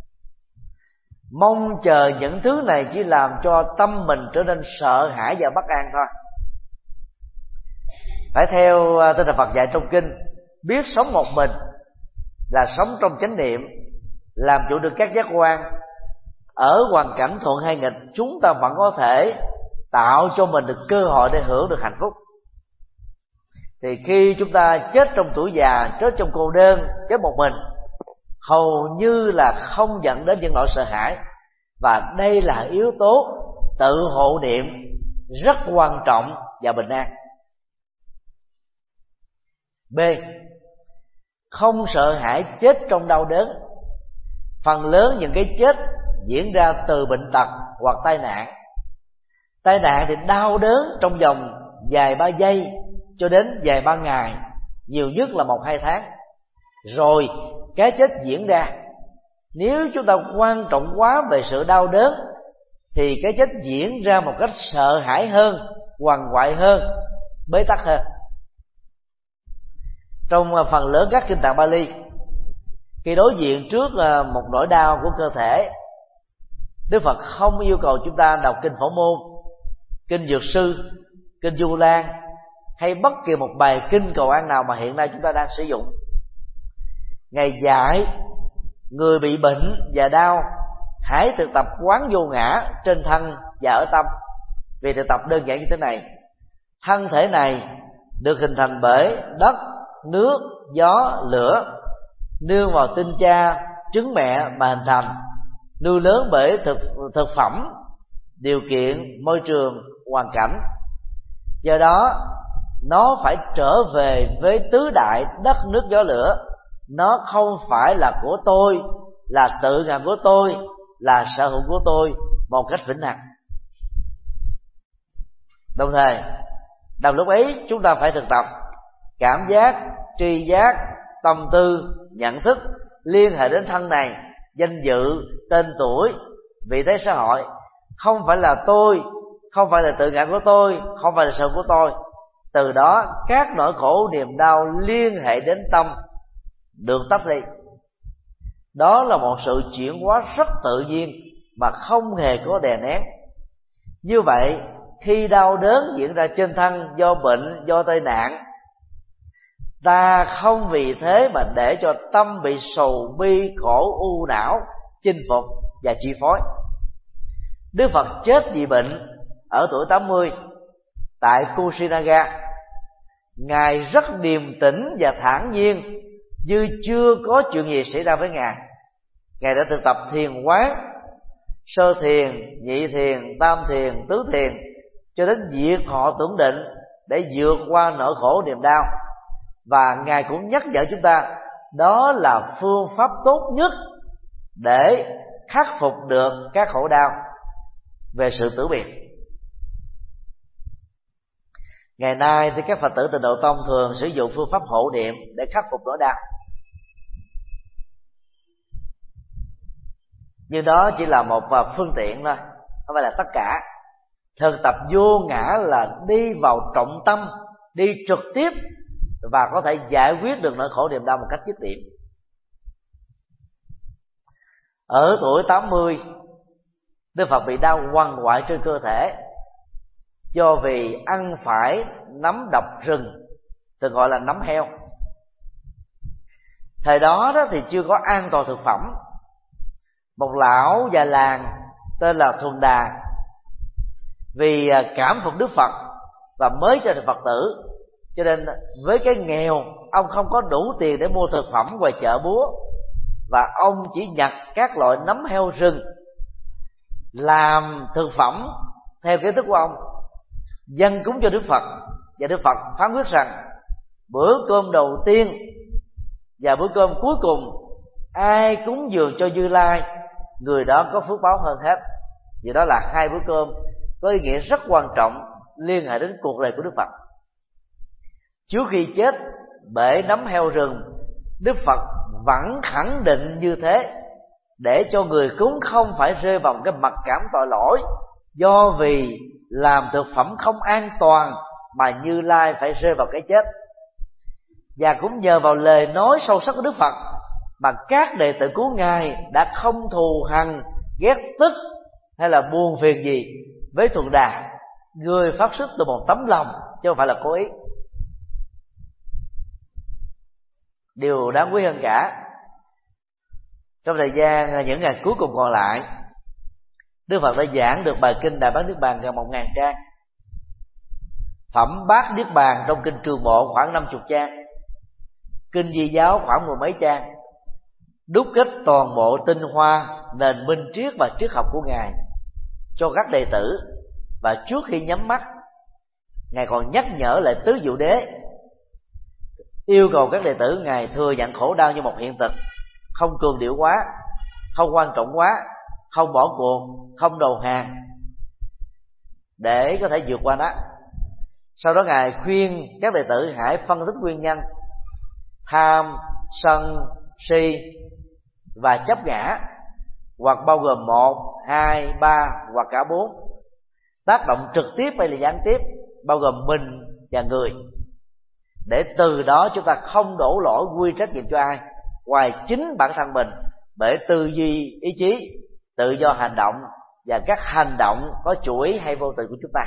Mong chờ những thứ này chỉ làm cho tâm mình trở nên sợ hãi và bất an thôi. Phải theo tinh thần Phật dạy trong kinh, biết sống một mình là sống trong chánh niệm, làm chủ được các giác quan. Ở hoàn cảnh thuận hay nghịch, chúng ta vẫn có thể tạo cho mình được cơ hội để hưởng được hạnh phúc. Thì khi chúng ta chết trong tuổi già, chết trong cô đơn, chết một mình, hầu như là không dẫn đến những nỗi sợ hãi. Và đây là yếu tố tự hộ niệm rất quan trọng và bình an. B. Không sợ hãi chết trong đau đớn. Phần lớn những cái chết diễn ra từ bệnh tật hoặc tai nạn. Tai nạn thì đau đớn trong vòng vài ba giây cho đến vài ba ngày, nhiều nhất là một hai tháng, rồi cái chết diễn ra. Nếu chúng ta quan trọng quá về sự đau đớn thì cái chết diễn ra một cách sợ hãi hơn, quằn quại hơn, bế tắc hơn. Trong phần lớn các kinh tạng Bali, khi đối diện trước một nỗi đau của cơ thể, Đức Phật không yêu cầu chúng ta đọc kinh Phổ Môn, kinh Dược Sư, kinh Du Lan hay bất kỳ một bài kinh cầu an nào mà hiện nay chúng ta đang sử dụng. Ngài dạy người bị bệnh và đau hãy thực tập quán vô ngã trên thân và ở tâm. Vì thực tập đơn giản như thế này: thân thể này được hình thành bởi đất, nước, gió, lửa, nương vào tinh cha, trứng mẹ mà hình thành, nuôi lớn bởi thực, thực phẩm, điều kiện, môi trường, hoàn cảnh. Do đó nó phải trở về với tứ đại đất, nước, gió, lửa. Nó không phải là của tôi, là tự ngã của tôi, là sở hữu của tôi một cách vĩnh hằng. Đồng thời, đồng lúc ấy chúng ta phải thực tập cảm giác, tri giác, tâm tư, nhận thức liên hệ đến thân này, danh dự, tên tuổi, vị thế xã hội, không phải là tôi, không phải là tự ngã của tôi, không phải là sự của tôi. Từ đó các nỗi khổ niềm đau liên hệ đến tâm được tách đi. Đó là một sự chuyển hóa rất tự nhiên mà không hề có đè nén. Như vậy khi đau đớn diễn ra trên thân do bệnh, do tai nạn, ta không vì thế mà để cho tâm bị sầu bi khổ u não chinh phục và chi phối. Đức Phật chết vì bệnh ở tuổi tám mươi tại Kushinaga. Ngài rất điềm tĩnh và thản nhiên, như chưa có chuyện gì xảy ra với Ngài. Ngài đã thực tập thiền quán, sơ thiền, nhị thiền, tam thiền, tứ thiền, cho đến diệt họ tưởng định để vượt qua nỗi khổ niềm đau. Và Ngài cũng nhắc nhở chúng ta đó là phương pháp tốt nhất để khắc phục được các khổ đau về sự tử biệt. Ngày nay thì các Phật tử Tịnh Độ Tông thường sử dụng phương pháp hộ niệm để khắc phục nỗi đau, nhưng đó chỉ là một phương tiện thôi, không phải là tất cả. Thực tập vô ngã là đi vào trọng tâm, đi trực tiếp và có thể giải quyết được nỗi khổ niềm đau một cách dứt điểm. Ở tuổi tám mươi, Đức Phật bị đau quằn quại trên cơ thể do vì ăn phải nấm độc rừng, thường gọi là nấm heo. Thời đó, đó thì chưa có an toàn thực phẩm. Một lão già làng tên là Thuần Đà, vì cảm phục Đức Phật và mới trở thành Phật tử, cho nên với cái nghèo, ông không có đủ tiền để mua thực phẩm ngoài chợ búa, và ông chỉ nhặt các loại nấm heo rừng làm thực phẩm theo kiến thức của ông, dâng cúng cho Đức Phật. Và Đức Phật phán quyết rằng bữa cơm đầu tiên và bữa cơm cuối cùng ai cúng dường cho Như Lai, người đó có phước báo hơn hết. Vì đó là hai bữa cơm có ý nghĩa rất quan trọng liên hệ đến cuộc đời của Đức Phật. Trước khi chết bể nấm heo rừng, Đức Phật vẫn khẳng định như thế để cho người cúng không phải rơi vào cái mặc cảm tội lỗi do vì làm thực phẩm không an toàn mà Như Lai phải rơi vào cái chết. Và cũng nhờ vào lời nói sâu sắc của Đức Phật mà các đệ tử của Ngài đã không thù hằn, ghét tức hay là buồn phiền gì với Thuần Đà, người phát xuất từ một tấm lòng chứ không phải là cố ý. Điều đáng quý hơn cả, trong thời gian những ngày cuối cùng còn lại, Đức Phật đã giảng được bài kinh Đại Bát Niết Bàn gần một ngàn trang. Phẩm Bát Niết Bàn trong kinh Trường Bộ khoảng năm mươi trang, kinh Di Giáo khoảng mười mấy trang, đúc kết toàn bộ tinh hoa nền minh triết và triết học của Ngài cho các đệ tử. Và trước khi nhắm mắt, Ngài còn nhắc nhở lại tứ diệu đế, yêu cầu các đệ tử Ngài thừa nhận khổ đau như một hiện thực, không cường điệu quá, không quan trọng quá, không bỏ cuộc, không đầu hàng, để có thể vượt qua nó. Sau đó Ngài khuyên các đệ tử hãy phân tích nguyên nhân tham, sân, si và chấp ngã, hoặc bao gồm một, hai, ba hoặc cả bốn, tác động trực tiếp hay là gián tiếp, bao gồm mình và người, để từ đó chúng ta không đổ lỗi quy trách nhiệm cho ai ngoài chính bản thân mình, bởi tư duy, ý chí, tự do hành động và các hành động có chủ ý hay vô tình của chúng ta.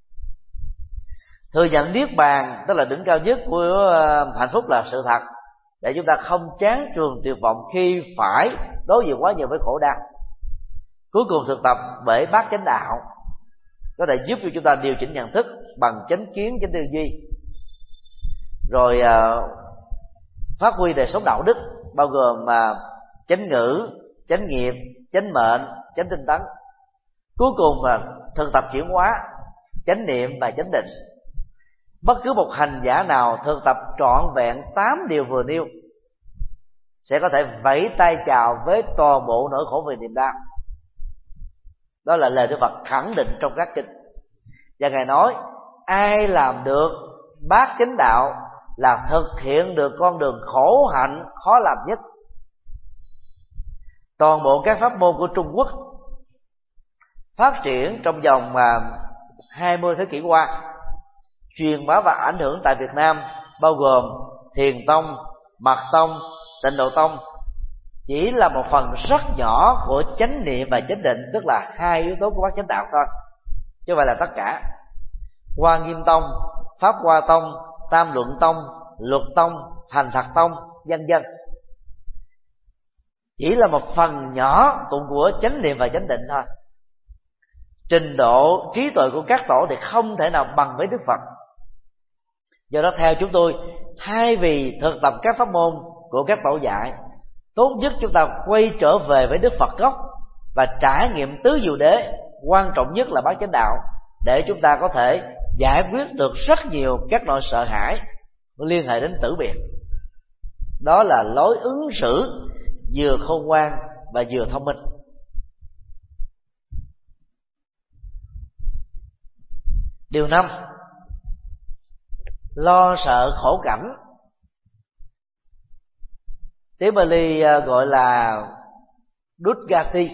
Thừa nhận niết bàn tức là đỉnh cao nhất của hạnh phúc là sự thật, để chúng ta không chán trường tuyệt vọng khi phải đối diện quá nhiều với khổ đau. Cuối cùng thực tập bởi bát chánh đạo có thể giúp cho chúng ta điều chỉnh nhận thức bằng chánh kiến, chánh tư duy, rồi uh, phát huy đời sống đạo đức bao gồm uh, chánh ngữ, chánh nghiệp, chánh mệnh, chánh tinh tấn. Cuối cùng là thực tập chuyển hóa chánh niệm và chánh định. Bất cứ một hành giả nào thực tập trọn vẹn tám điều vừa nêu sẽ có thể vẫy tay chào với toàn bộ nỗi khổ về niềm đau. Đó là lời Đức Phật khẳng định trong các kinh. Và Ngài nói ai làm được bát chánh đạo là thực hiện được con đường khổ hạnh khó làm nhất. Toàn bộ các pháp môn của Trung Quốc, phát triển trong vòng hai mươi thế kỷ qua, truyền bá và ảnh hưởng tại Việt Nam, bao gồm Thiền tông, Mật tông, Tịnh độ tông, chỉ là một phần rất nhỏ của chánh niệm và chánh định, tức là hai yếu tố của bát chánh đạo thôi, chứ không phải là tất cả. Hoa Nghiêm tông, Pháp Hoa tông, Tam Luận tông, Luật tông, Thành Thật tông, vân vân, chỉ là một phần nhỏ tụng của chánh niệm và chánh định thôi. Trình độ trí tuệ của các tổ thì không thể nào bằng với Đức Phật. Do đó theo chúng tôi, thay vì thực tập các pháp môn của các tổ dạy, tốt nhất chúng ta quay trở về với Đức Phật gốc và trải nghiệm tứ diệu đế, quan trọng nhất là bát chánh đạo, để chúng ta có thể giải quyết được rất nhiều các nỗi sợ hãi liên hệ đến tử biệt. Đó là lối ứng xử vừa khôn ngoan và vừa thông minh. Điều năm, lo sợ khổ cảnh. Tiếng Bali gọi là Dukkati,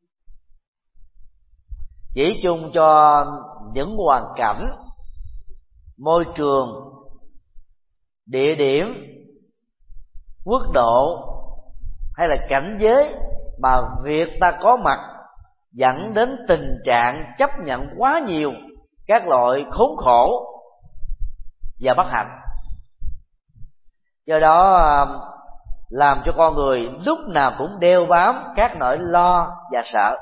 chỉ chung cho những hoàn cảnh, môi trường, địa điểm, quốc độ hay là cảnh giới mà việc ta có mặt dẫn đến tình trạng chấp nhận quá nhiều các loại khốn khổ và bất hạnh. Do đó làm cho con người lúc nào cũng đeo bám các nỗi lo và sợ.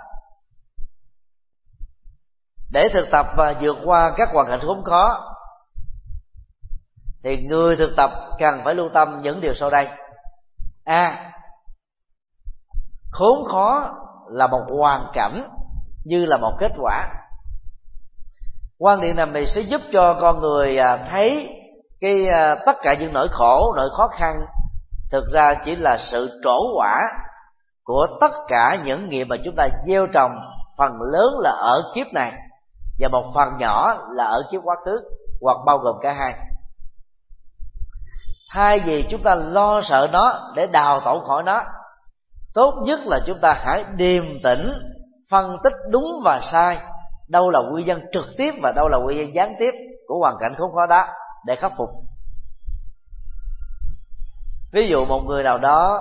Để thực tập và vượt qua các hoàn cảnh khốn khó thì người thực tập cần phải lưu tâm những điều sau đây. A. Khốn khó là một hoàn cảnh như là một kết quả. Quan điểm này sẽ giúp cho con người thấy cái tất cả những nỗi khổ, nỗi khó khăn thực ra chỉ là sự trổ quả của tất cả những nghiệp mà chúng ta gieo trồng, phần lớn là ở kiếp này và một phần nhỏ là ở kiếp quá khứ, hoặc bao gồm cả hai. Thay vì chúng ta lo sợ nó để đào tẩu khỏi nó, tốt nhất là chúng ta hãy điềm tĩnh phân tích đúng và sai, đâu là nguyên nhân trực tiếp và đâu là nguyên nhân gián tiếp của hoàn cảnh khốn khó đó để khắc phục. Ví dụ một người nào đó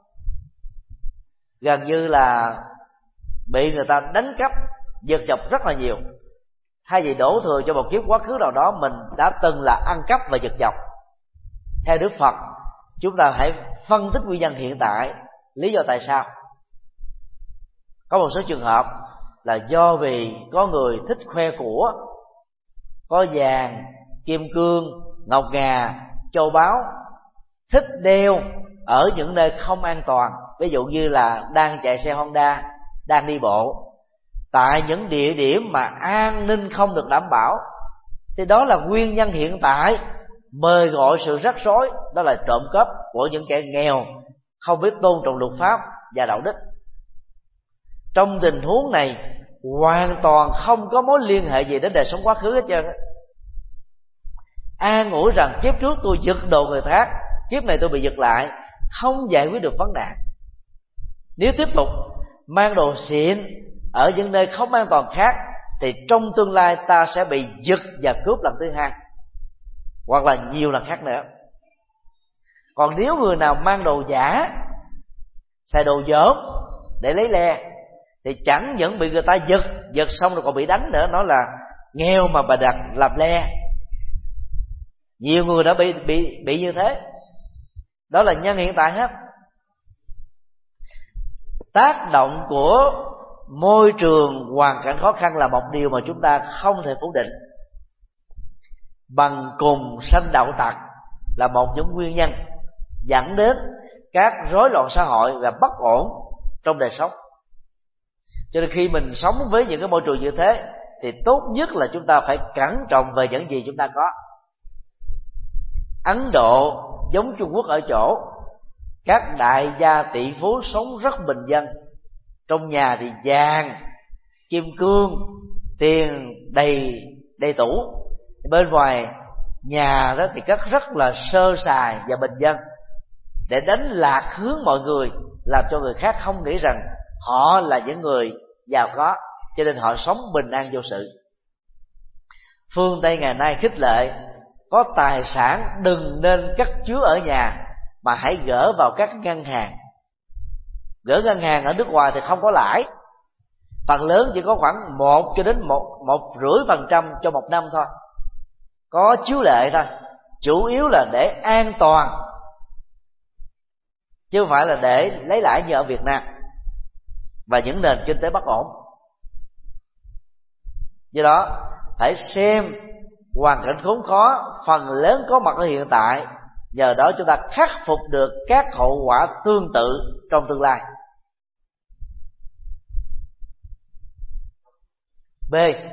gần như là bị người ta đánh cắp, giật dọc rất là nhiều, thay vì đổ thừa cho một kiếp quá khứ nào đó mình đã từng là ăn cắp và giật dọc, theo Đức Phật chúng ta hãy phân tích nguyên nhân hiện tại, lý do tại sao. Có một số trường hợp là do vì có người thích khoe của, có vàng, kim cương, ngọc ngà, châu báu, thích đeo ở những nơi không an toàn. Ví dụ như là đang chạy xe Honda, đang đi bộ tại những địa điểm mà an ninh không được đảm bảo, thì đó là nguyên nhân hiện tại mời gọi sự rắc rối, đó là trộm cắp của những kẻ nghèo không biết tôn trọng luật pháp và đạo đức. Trong tình huống này hoàn toàn không có mối liên hệ gì đến đời sống quá khứ hết trơn. An ủi rằng kiếp trước tôi giật đồ người khác, kiếp này tôi bị giật lại, không giải quyết được vấn nạn. Nếu tiếp tục mang đồ xịn ở những nơi không an toàn khác, thì trong tương lai ta sẽ bị giật và cướp lần thứ hai, hoặc là nhiều lần khác nữa. Còn nếu người nào mang đồ giả, xài đồ dởm để lấy le, thì chẳng những bị người ta giật, giật xong rồi còn bị đánh nữa. Nó là nghèo mà bà đặt làm le. Nhiều người đã bị bị bị như thế. Đó là nhân hiện tại hết. Tác động của môi trường, hoàn cảnh khó khăn là một điều mà chúng ta không thể phủ định. Bằng cùng sanh đạo tặc là một những nguyên nhân dẫn đến các rối loạn xã hội và bất ổn trong đời sống. Cho nên khi mình sống với những cái môi trường như thế thì tốt nhất là chúng ta phải cẩn trọng về những gì chúng ta có. Ấn Độ giống Trung Quốc ở chỗ các đại gia tỷ phú sống rất bình dân, trong nhà thì vàng, kim cương, tiền đầy đầy tủ, bên ngoài nhà đó thì cất rất là sơ sài và bình dân, để đánh lạc hướng mọi người, làm cho người khác không nghĩ rằng họ là những người giàu có, cho nên họ sống bình an vô sự. Phương Tây ngày nay khích lệ có tài sản đừng nên cất chứa ở nhà, mà hãy gỡ vào các ngân hàng. Gỡ ngân hàng ở nước ngoài thì không có lãi, phần lớn chỉ có khoảng một cho đến một một rưỡi phần trăm cho một năm thôi, có chiếu lệ thôi, chủ yếu là để an toàn chứ không phải là để lấy lãi như ở Việt Nam và những nền kinh tế bất ổn. Do đó phải xem hoàn cảnh khốn khó phần lớn có mặt ở hiện tại, nhờ đó chúng ta khắc phục được các hậu quả tương tự trong tương lai. B.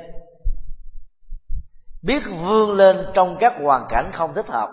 Biết vươn lên trong các hoàn cảnh không thích hợp.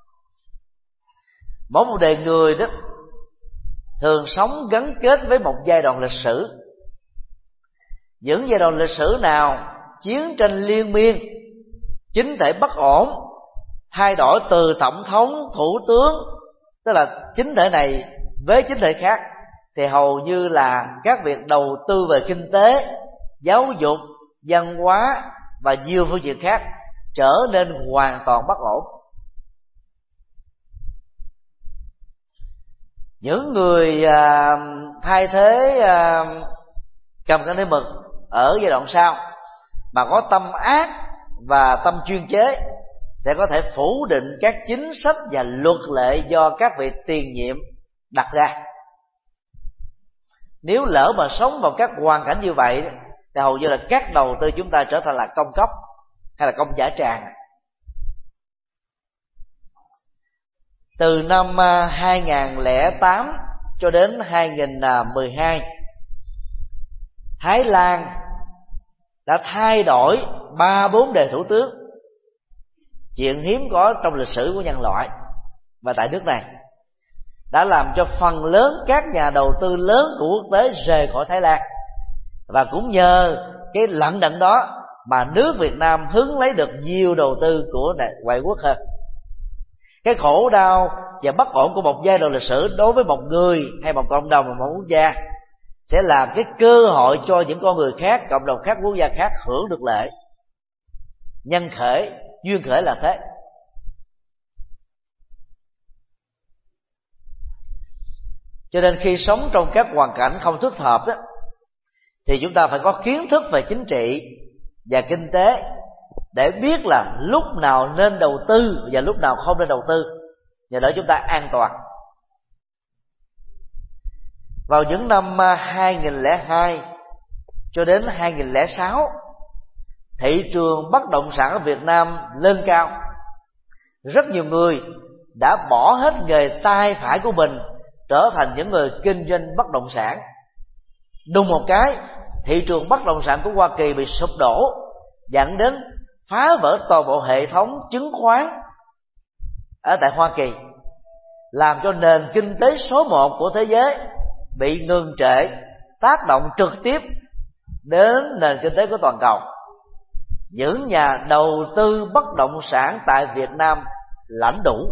Mỗi một đời người đó thường sống gắn kết với một giai đoạn lịch sử. Những giai đoạn lịch sử nào chiến tranh liên miên, chính thể bất ổn, thay đổi từ tổng thống, thủ tướng, tức là chính thể này với chính thể khác, thì hầu như là các việc đầu tư về kinh tế, giáo dục, văn hóa và nhiều phương diện khác trở nên hoàn toàn bất ổn. Những người à, thay thế à, cầm cân nấy mực ở giai đoạn sau mà có tâm ác và tâm chuyên chế sẽ có thể phủ định các chính sách và luật lệ do các vị tiền nhiệm đặt ra. Nếu lỡ mà sống vào các hoàn cảnh như vậy thì hầu như là các đầu tư chúng ta trở thành là công cốc hay là công giả tràng. Từ năm hai không không tám cho đến hai không một hai, Thái Lan đã thay đổi ba bốn đời thủ tướng, chuyện hiếm có trong lịch sử của nhân loại. Và tại nước này đã làm cho phần lớn các nhà đầu tư lớn của quốc tế rời khỏi Thái Lan. Và cũng nhờ cái lận đận đó mà nước Việt Nam hứng lấy được nhiều đầu tư của ngoại quốc hơn. Cái khổ đau và bất ổn của một giai đoạn lịch sử đối với một người hay một cộng đồng, một quốc gia sẽ làm cái cơ hội cho những con người khác, cộng đồng khác, quốc gia khác hưởng được lợi. Nhân khởi, duyên khởi là thế. Cho nên khi sống trong các hoàn cảnh không thích hợp đó, thì chúng ta phải có kiến thức về chính trị và kinh tế để biết là lúc nào nên đầu tư và lúc nào không nên đầu tư, nhờ đó chúng ta an toàn. Vào những năm hai không không hai cho đến hai không không sáu, thị trường bất động sản ở Việt Nam lên cao. Rất nhiều người đã bỏ hết nghề tay phải của mình, trở thành những người kinh doanh bất động sản. Đùng một cái, thị trường bất động sản của Hoa Kỳ bị sụp đổ, dẫn đến phá vỡ toàn bộ hệ thống chứng khoán ở tại Hoa Kỳ, làm cho nền kinh tế số một của thế giới bị ngừng trệ, tác động trực tiếp đến nền kinh tế của toàn cầu. Những nhà đầu tư bất động sản tại Việt Nam lãnh đủ.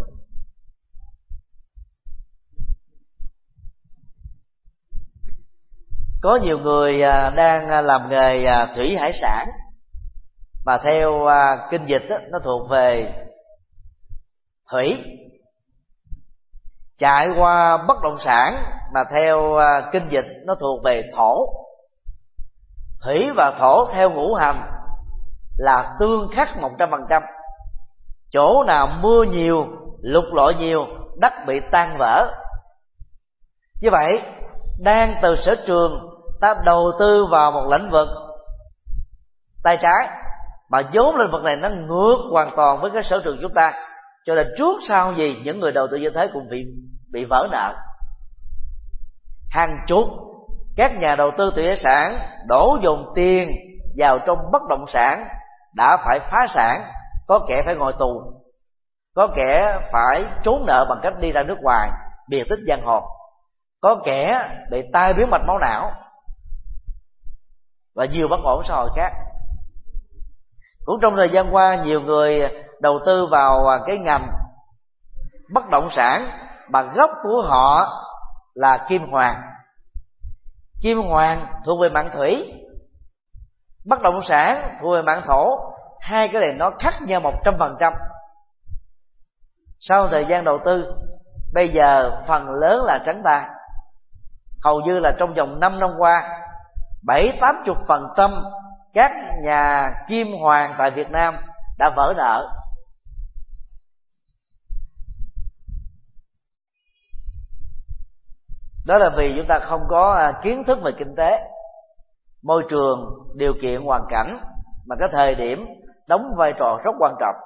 Có nhiều người đang làm nghề thủy hải sản, mà theo kinh dịch đó, nó thuộc về thủy. Chạy qua bất động sản mà theo kinh dịch nó thuộc về thổ. Thủy và thổ theo ngũ hành là tương khắc một trăm phần trăm. Chỗ nào mưa nhiều, lục lội nhiều, đất bị tan vỡ. Như vậy, đang từ sở trường ta đầu tư vào một lĩnh vực tay trái, mà vốn lĩnh vực này nó ngược hoàn toàn với cái sở trường chúng ta, cho nên trước sau gì những người đầu tư như thế cũng bị bị vỡ nợ. Hàng chục các nhà đầu tư thủy hải sản đổ dồn tiền vào trong bất động sản đã phải phá sản, có kẻ phải ngồi tù, có kẻ phải trốn nợ bằng cách đi ra nước ngoài biệt tích giang hồ, có kẻ bị tai biến mạch máu não và nhiều bất ổn xã hội khác. Cũng trong thời gian qua, nhiều người đầu tư vào cái ngành bất động sản mà gốc của họ là kim hoàng. Kim hoàng thuộc về mạng thủy, Bất động sản thuộc về mạng thổ, hai cái này nó khác nhau một trăm phần trăm. Sau thời gian đầu tư, bây giờ phần lớn là trắng tay. Hầu như là trong vòng năm năm qua, bảy tám chục phần trăm các nhà kim hoàng tại Việt Nam đã vỡ nợ. Đó là vì chúng ta không có kiến thức về kinh tế, môi trường, điều kiện, hoàn cảnh, mà cái thời điểm đóng vai trò rất quan trọng.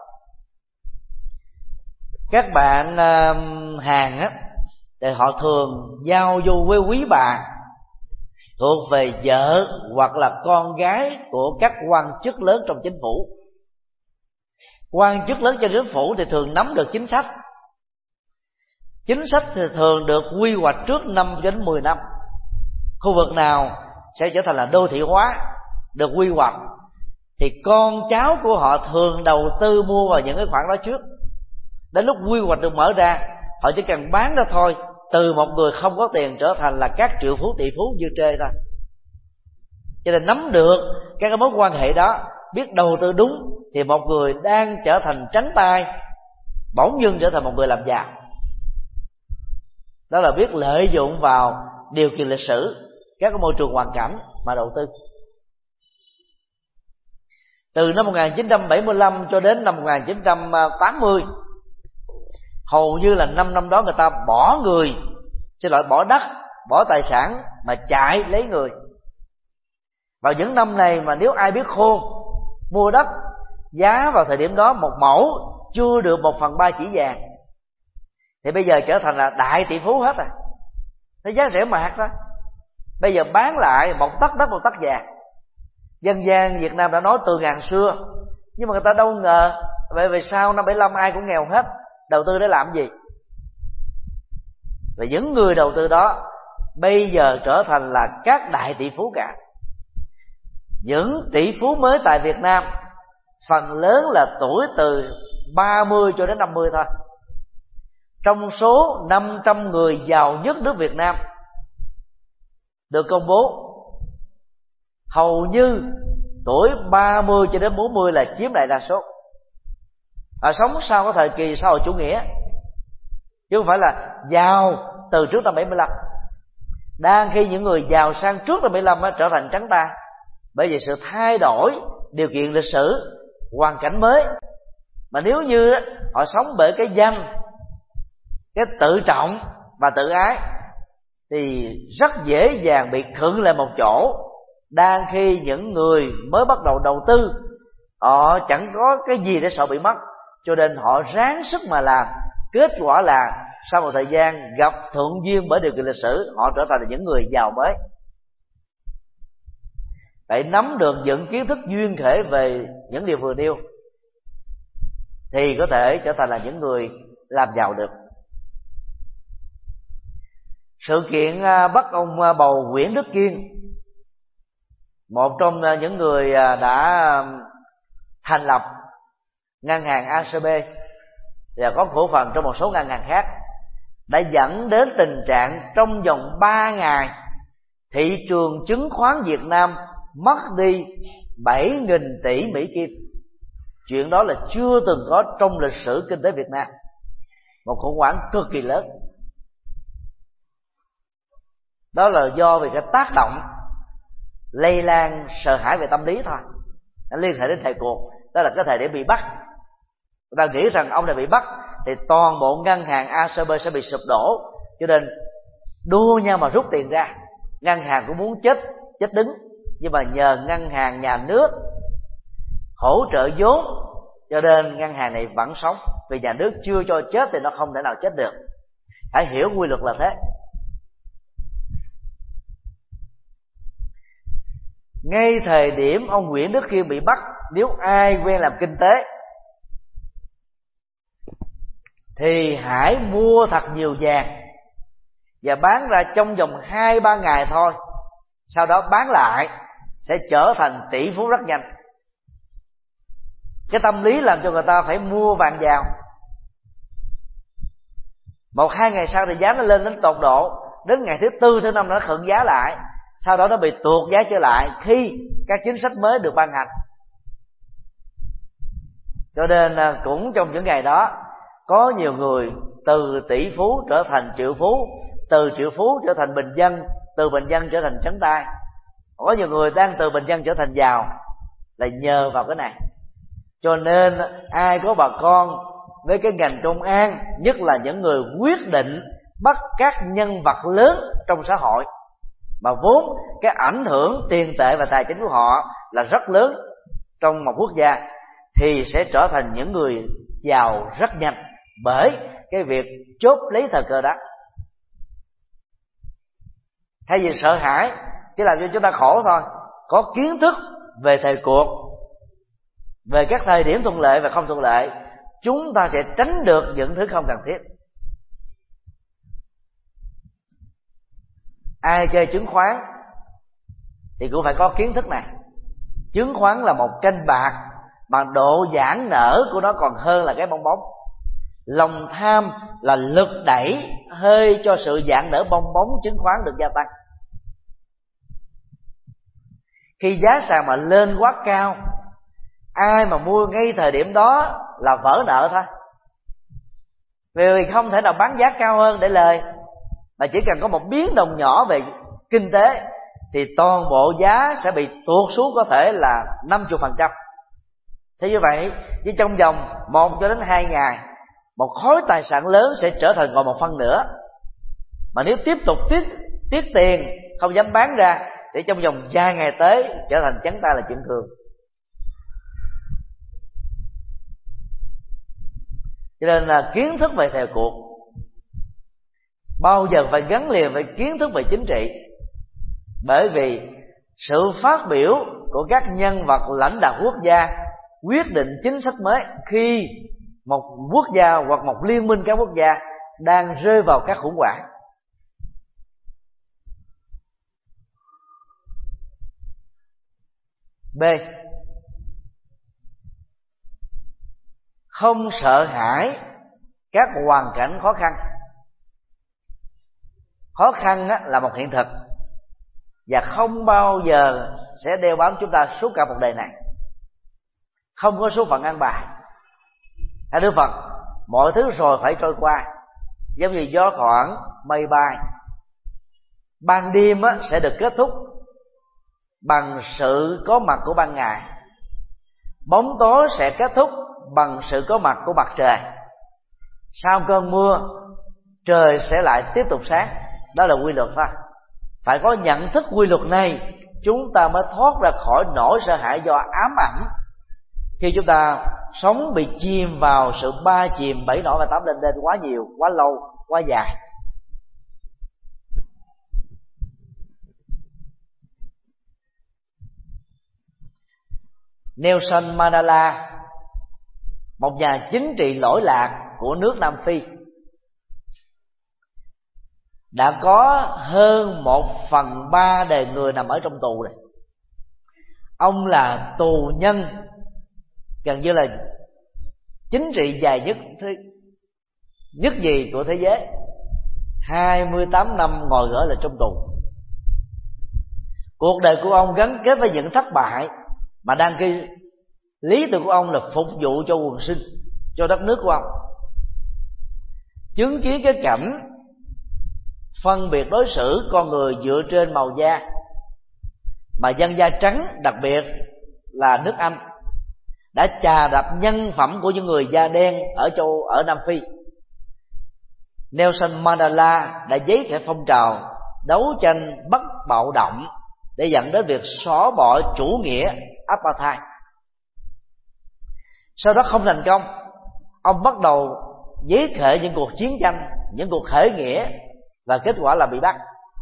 Các bạn uh, Hàn á, thì họ thường giao du với quý bà thuộc về vợ hoặc là con gái của các quan chức lớn trong chính phủ. Quan chức lớn trong chính phủ thì thường nắm được chính sách. Chính sách thì thường được quy hoạch trước năm đến mười năm. Khu vực nào sẽ trở thành là đô thị hóa, được quy hoạch, thì con cháu của họ thường đầu tư mua vào những cái khoản đó trước. Đến lúc quy hoạch được mở ra, họ chỉ cần bán ra thôi, từ một người không có tiền trở thành là các triệu phú tỷ phú như trê thôi. Cho nên nắm được các cái mối quan hệ đó, biết đầu tư đúng, thì một người đang trở thành trắng tay bỗng dưng trở thành một người làm giàu. Đó là biết lợi dụng vào điều kiện lịch sử, các cái môi trường hoàn cảnh mà đầu tư. Từ năm một nghìn chín trăm bảy mươi lăm cho đến năm một nghìn chín trăm tám mươi, hầu như là năm năm đó người ta bỏ người, xin lỗi, bỏ đất, bỏ tài sản mà chạy lấy người. Vào những năm này mà nếu ai biết khôn, mua đất giá vào thời điểm đó một mẫu chưa được một phần ba chỉ vàng, thì bây giờ trở thành là đại tỷ phú hết rồi. Nó giá rẻ mạt đó. Bây giờ bán lại một tấc đất một tấc vàng. Dân gian Việt Nam đã nói từ ngàn xưa, nhưng mà người ta đâu ngờ vậy về sau năm bảy mươi lăm ai cũng nghèo hết. Đầu tư để làm gì? Và những người đầu tư đó bây giờ trở thành là các đại tỷ phú cả. Những tỷ phú mới tại Việt Nam phần lớn là tuổi từ ba mươi cho đến năm mươi thôi. Trong số năm trăm người giàu nhất nước Việt Nam được công bố, hầu như tuổi ba mươi cho đến bốn mươi là chiếm đại đa số. Họ sống sau cái thời kỳ xã hội chủ nghĩa, chứ không phải là giàu từ trước năm bảy mươi lăm. Đang khi những người giàu sang trước năm bảy mươi lăm á, trở thành trắng tay, bởi vì sự thay đổi điều kiện lịch sử, hoàn cảnh mới. Mà nếu như á, họ sống bởi cái danh, cái tự trọng và tự ái, thì rất dễ dàng bị khựng lại một chỗ. Đang khi những người mới bắt đầu đầu tư, họ chẳng có cái gì để sợ bị mất, cho nên họ ráng sức mà làm. Kết quả là sau một thời gian gặp thuận duyên bởi điều kiện lịch sử, họ trở thành những người giàu mới. Phải nắm được những kiến thức duyên khể về những điều vừa nêu thì có thể trở thành là những người làm giàu được. Sự kiện bắt ông bầu Nguyễn Đức Kiên, một trong những người đã thành lập ngân hàng a xê bê và có cổ phần trong một số ngân hàng khác, đã dẫn đến tình trạng trong vòng ba ngày thị trường chứng khoán Việt Nam mất đi bảy nghìn tỷ Mỹ Kim. Chuyện đó là chưa từng có trong lịch sử kinh tế Việt Nam, một khủng hoảng cực kỳ lớn. Đó là do vì cái tác động lây lan sợ hãi về tâm lý thôi. Nó liên hệ đến thời cuộc, đó là cái thời điểm bị bắt. Người ta nghĩ rằng ông này bị bắt thì toàn bộ ngân hàng a xê bê sẽ bị sụp đổ, cho nên đua nhau mà rút tiền ra. Ngân hàng cũng muốn chết chết đứng, nhưng mà nhờ ngân hàng nhà nước hỗ trợ vốn, cho nên ngân hàng này vẫn sống. Vì nhà nước chưa cho chết thì nó không thể nào chết được. Hãy hiểu quy luật là thế. Ngay thời điểm ông Nguyễn Đức Kiên bị bắt, nếu ai quen làm kinh tế thì hãy mua thật nhiều vàng và bán ra trong vòng hai ba ngày thôi, sau đó bán lại sẽ trở thành tỷ phú rất nhanh. Cái tâm lý làm cho người ta phải mua vàng vào. Một hai ngày sau thì giá nó lên đến tột độ, đến ngày thứ tư thứ năm nó khựng giá lại. sau đó nó bị tuột giá trở lại khi các chính sách mới được ban hành. Cho nên cũng trong những ngày đó, có nhiều người từ tỷ phú trở thành triệu phú, từ triệu phú trở thành bình dân, từ bình dân trở thành trắng tay. Có nhiều người đang từ bình dân trở thành giàu là nhờ vào cái này. Cho nên ai có bà con với cái ngành công an, nhất là những người quyết định bắt các nhân vật lớn trong xã hội mà vốn cái ảnh hưởng tiền tệ và tài chính của họ là rất lớn trong một quốc gia, thì sẽ trở thành những người giàu rất nhanh bởi cái việc chốt lấy thời cơ đó. Thay vì sợ hãi chỉ làm cho chúng ta khổ thôi, có kiến thức về thời cuộc, về các thời điểm thuận lợi và không thuận lợi, chúng ta sẽ tránh được những thứ không cần thiết. Ai chơi chứng khoán thì cũng phải có kiến thức này. Chứng khoán là một kênh bạc mà độ giãn nở của nó còn hơn là cái bong bóng. Lòng tham là lực đẩy hơi cho sự giãn nở bong bóng chứng khoán được gia tăng. Khi giá sàn mà lên quá cao, ai mà mua ngay thời điểm đó là vỡ nợ thôi, vì không thể nào bán giá cao hơn để lời, mà chỉ cần có một biến động nhỏ về kinh tế thì toàn bộ giá sẽ bị tuột xuống có thể là năm mươi phần trăm. Thế như vậy, chỉ trong vòng một cho đến hai ngày, một khối tài sản lớn sẽ trở thành còn một phân nữa. Mà nếu tiếp tục tiết, tiết tiền không dám bán ra, thì trong vòng vài ngày tới trở thành trắng tay là chuyện thường. Cho nên là kiến thức về thời cuộc bao giờ phải gắn liền với kiến thức về chính trị. Bởi vì sự phát biểu của các nhân vật lãnh đạo quốc gia quyết định chính sách mới khi một quốc gia hoặc một liên minh các quốc gia đang rơi vào các khủng hoảng. B. Không sợ hãi các hoàn cảnh khó khăn. Khó khăn là một hiện thực và không bao giờ sẽ đeo bám chúng ta suốt cả một đời này. Không có số phận an bài. Theo Đức Phật, mọi thứ rồi phải trôi qua, giống như gió thoảng mây bay. Ban đêm sẽ được kết thúc bằng sự có mặt của ban ngày, bóng tối sẽ kết thúc bằng sự có mặt của mặt trời. Sau cơn mưa, trời sẽ lại tiếp tục sáng. Đó là quy luật thôi. Phải có nhận thức quy luật này, chúng ta mới thoát ra khỏi nỗi sợ hãi do ám ảnh khi chúng ta sống bị chìm vào sự ba chìm bảy nổi và tám lên lên quá nhiều, quá lâu, quá dài. Nelson Mandela, một nhà chính trị lỗi lạc của nước Nam Phi, đã có hơn một phần ba đời người nằm ở trong tù này. Ông là tù nhân gần như là chính trị dài nhất thế, nhất gì của thế giới. hai mươi tám năm ngồi gỡ là trong tù. Cuộc đời của ông gắn kết với những thất bại, mà đang khi lý tưởng của ông là phục vụ cho quần sinh, cho đất nước của ông. Chứng kiến cái cảnh phân biệt đối xử con người dựa trên màu da, mà dân da trắng, đặc biệt là nước Anh, đã chà đạp nhân phẩm của những người da đen ở châu ở Nam Phi. Nelson Mandela đã giấy khởi phong trào đấu tranh bất bạo động để dẫn đến việc xóa bỏ chủ nghĩa apartheid. Sau đó không thành công, ông bắt đầu giấy khởi những cuộc chiến tranh, những cuộc khởi nghĩa, và kết quả là bị bắt.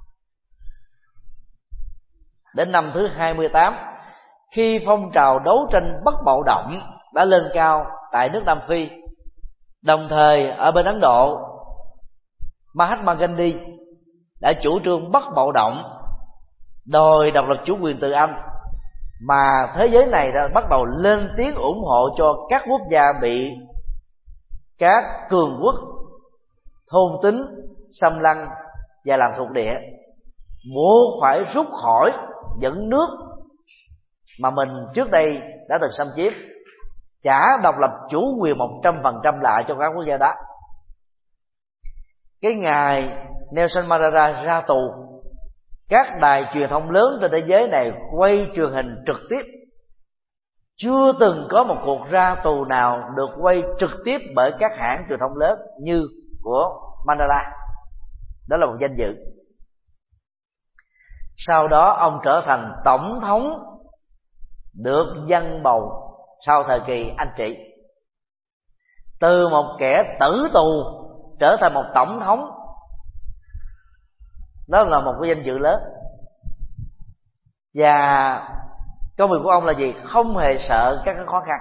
Đến năm thứ hai mươi tám, khi phong trào đấu tranh bất bạo động đã lên cao tại nước Nam Phi, đồng thời ở bên Ấn Độ, Mahatma Gandhi đã chủ trương bất bạo động, đòi độc lập chủ quyền từ Anh, mà thế giới này đã bắt đầu lên tiếng ủng hộ cho các quốc gia bị các cường quốc thôn tính, xâm lăng và làm thuộc địa. buộc phải rút khỏi những nước mà mình trước đây đã từng xâm chiếm, trả độc lập chủ quyền một trăm phần trăm lại cho các quốc gia đó. Cái ngày Nelson Mandela ra tù, các đài truyền thông lớn trên thế giới này quay truyền hình trực tiếp. Chưa từng có một cuộc ra tù nào được quay trực tiếp bởi các hãng truyền thông lớn như của Mandela. Đó là một danh dự. Sau đó ông trở thành tổng thống được dân bầu sau thời kỳ anh trị. Từ một kẻ tử tù trở thành một tổng thống, đó là một cái danh dự lớn. Và công việc của ông là gì? Không hề sợ các khó khăn.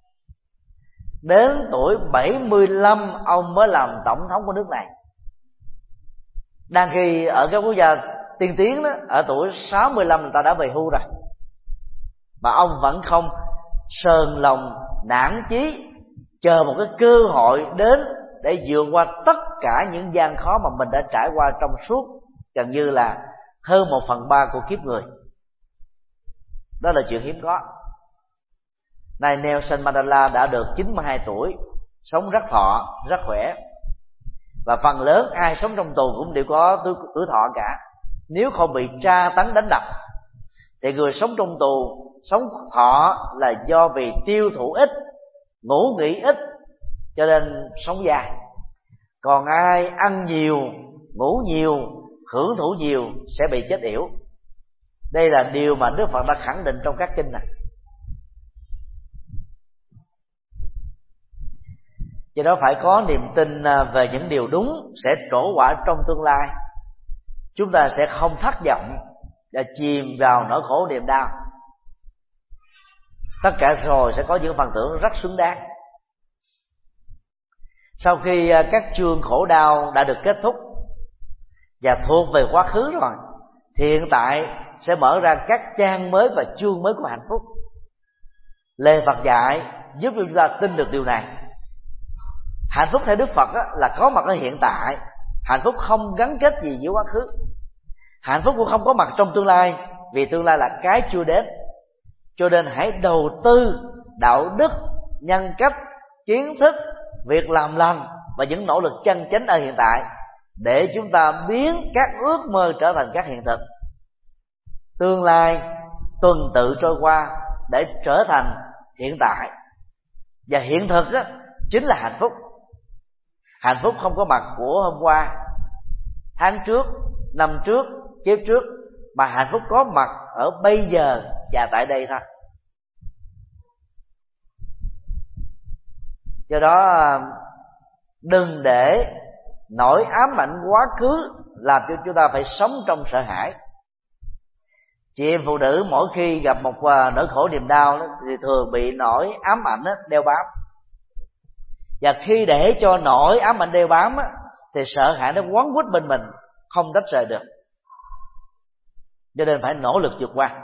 Đến tuổi bảy mươi lăm ông mới làm tổng thống của nước này. Đang khi ở các quốc gia tiên tiến đó, ở tuổi sáu mươi lăm người ta đã về hưu rồi, mà ông vẫn không sờn lòng nản chí, chờ một cái cơ hội đến để vượt qua tất cả những gian khó mà mình đã trải qua trong suốt gần như là hơn một phần ba của kiếp người. Đó là chuyện hiếm có. Nay Nelson Mandela đã được chín mươi hai tuổi, sống rất thọ, rất khỏe. Và phần lớn ai sống trong tù cũng đều có tuổi, tuổi thọ cả. Nếu không bị tra tấn đánh đập thì người sống trong tù sống thọ là do vì tiêu thụ ít, ngủ nghỉ ít, cho nên sống dài. Còn ai ăn nhiều, ngủ nhiều, hưởng thụ nhiều sẽ bị chết yểu. Đây là điều mà Đức Phật đã khẳng định trong các kinh này. Do đó phải có niềm tin về những điều đúng sẽ trổ quả trong tương lai. Chúng ta sẽ không thất vọng và chìm vào nỗi khổ niềm đau. Tất cả rồi sẽ có những phần thưởng rất xứng đáng. Sau khi các chương khổ đau đã được kết thúc và thuộc về quá khứ rồi, thì hiện tại sẽ mở ra các trang mới và chương mới của hạnh phúc. Lời Phật dạy giúp chúng ta tin được điều này. Hạnh phúc theo Đức Phật là có mặt ở hiện tại. Hạnh phúc không gắn kết gì với quá khứ. Hạnh phúc cũng không có mặt trong tương lai, vì tương lai là cái chưa đến. Cho nên hãy đầu tư đạo đức, nhân cách, kiến thức, việc làm lành và những nỗ lực chân chánh ở hiện tại, để chúng ta biến các ước mơ trở thành các hiện thực. Tương lai tuần tự trôi qua để trở thành hiện tại. Và hiện thực đó chính là hạnh phúc. Hạnh phúc không có mặt của hôm qua, tháng trước, năm trước, kiếp trước, mà hạnh phúc có mặt ở bây giờ và tại đây thôi. Do đó đừng để nỗi ám ảnh quá khứ làm cho chúng ta phải sống trong sợ hãi. Chị em phụ nữ mỗi khi gặp một nỗi khổ niềm đau đó, thì thường bị nỗi ám ảnh đó, đeo bám. Và khi để cho nỗi ám ảnh đeo bám đó, thì sợ hãi nó quấn quýt bên mình, không tách rời được. Cho nên phải nỗ lực vượt qua.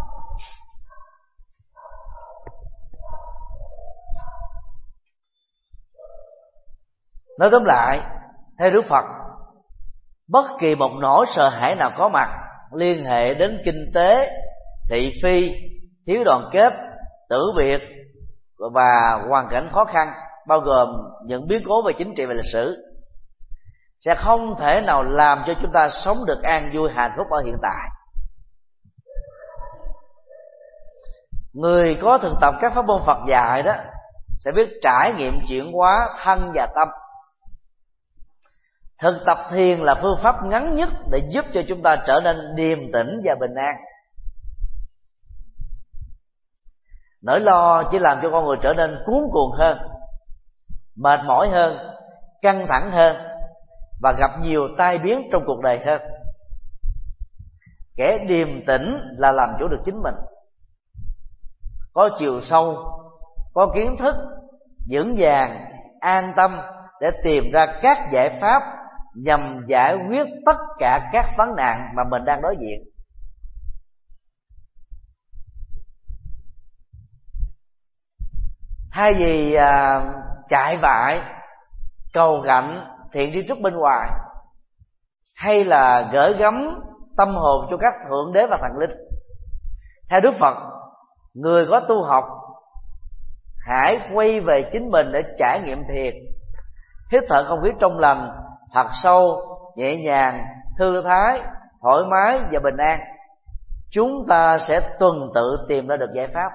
Nói tóm lại, theo Đức Phật, bất kỳ một nỗi sợ hãi nào có mặt liên hệ đến kinh tế, thị phi, thiếu đoàn kết, tử biệt và hoàn cảnh khó khăn, bao gồm những biến cố về chính trị và lịch sử, sẽ không thể nào làm cho chúng ta sống được an vui hạnh phúc ở hiện tại. Người có thực tập các pháp môn Phật dạy đó sẽ biết trải nghiệm chuyển hóa thân và tâm. Thực tập thiền là phương pháp ngắn nhất để giúp cho chúng ta trở nên điềm tĩnh và bình an. Nỗi lo chỉ làm cho con người trở nên cuống cuồng hơn, mệt mỏi hơn, căng thẳng hơn và gặp nhiều tai biến trong cuộc đời hơn. Kẻ điềm tĩnh là làm chủ được chính mình, có chiều sâu, có kiến thức, vững vàng, an tâm để tìm ra các giải pháp nhằm giải quyết tất cả các vấn nạn mà mình đang đối diện. Thay vì à, chạy vại, cầu gạnh, thiện tri thức bên ngoài, hay là gửi gắm tâm hồn cho các thượng đế và thần linh. Theo Đức Phật, người có tu học hãy quay về chính mình để trải nghiệm thiền, hít thở không khí trong lành thật sâu, nhẹ nhàng, thư thái, thoải mái và bình an. Chúng ta sẽ tuần tự tìm ra được giải pháp.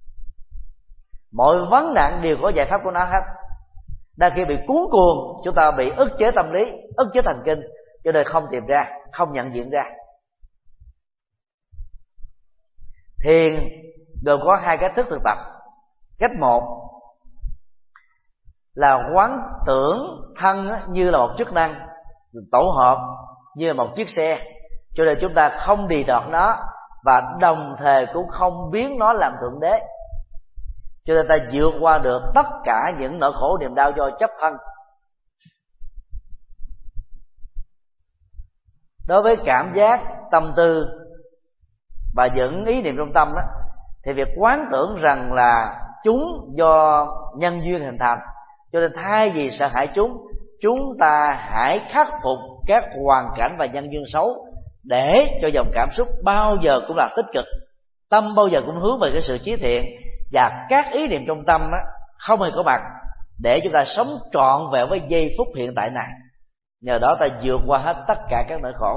Mọi vấn nạn đều có giải pháp của nó hết. Đang khi bị cuốn cuồng, chúng ta bị ức chế tâm lý, ức chế thần kinh, cho nên không tìm ra, không nhận diện ra. Thiền gồm có hai cách thức thực tập. Cách một là quán tưởng thân như là một chức năng tổ hợp, như là một chiếc xe, cho nên chúng ta không đì đọt nó, và đồng thời cũng không biến nó làm thượng đế, cho nên ta vượt qua được tất cả những nỗi khổ niềm đau do chấp thân. Đối với cảm giác, tâm tư và những ý niệm trong tâm đó, thì việc quán tưởng rằng là chúng do nhân duyên hình thành, cho nên thay vì sợ hãi chúng, chúng ta hãy khắc phục các hoàn cảnh và nhân duyên xấu, để cho dòng cảm xúc bao giờ cũng là tích cực, tâm bao giờ cũng hướng về cái sự chí thiện, và các ý niệm trong tâm đó không hề có mặt, để chúng ta sống trọn vẹn với giây phút hiện tại này. Nhờ đó ta vượt qua hết tất cả các nỗi khổ.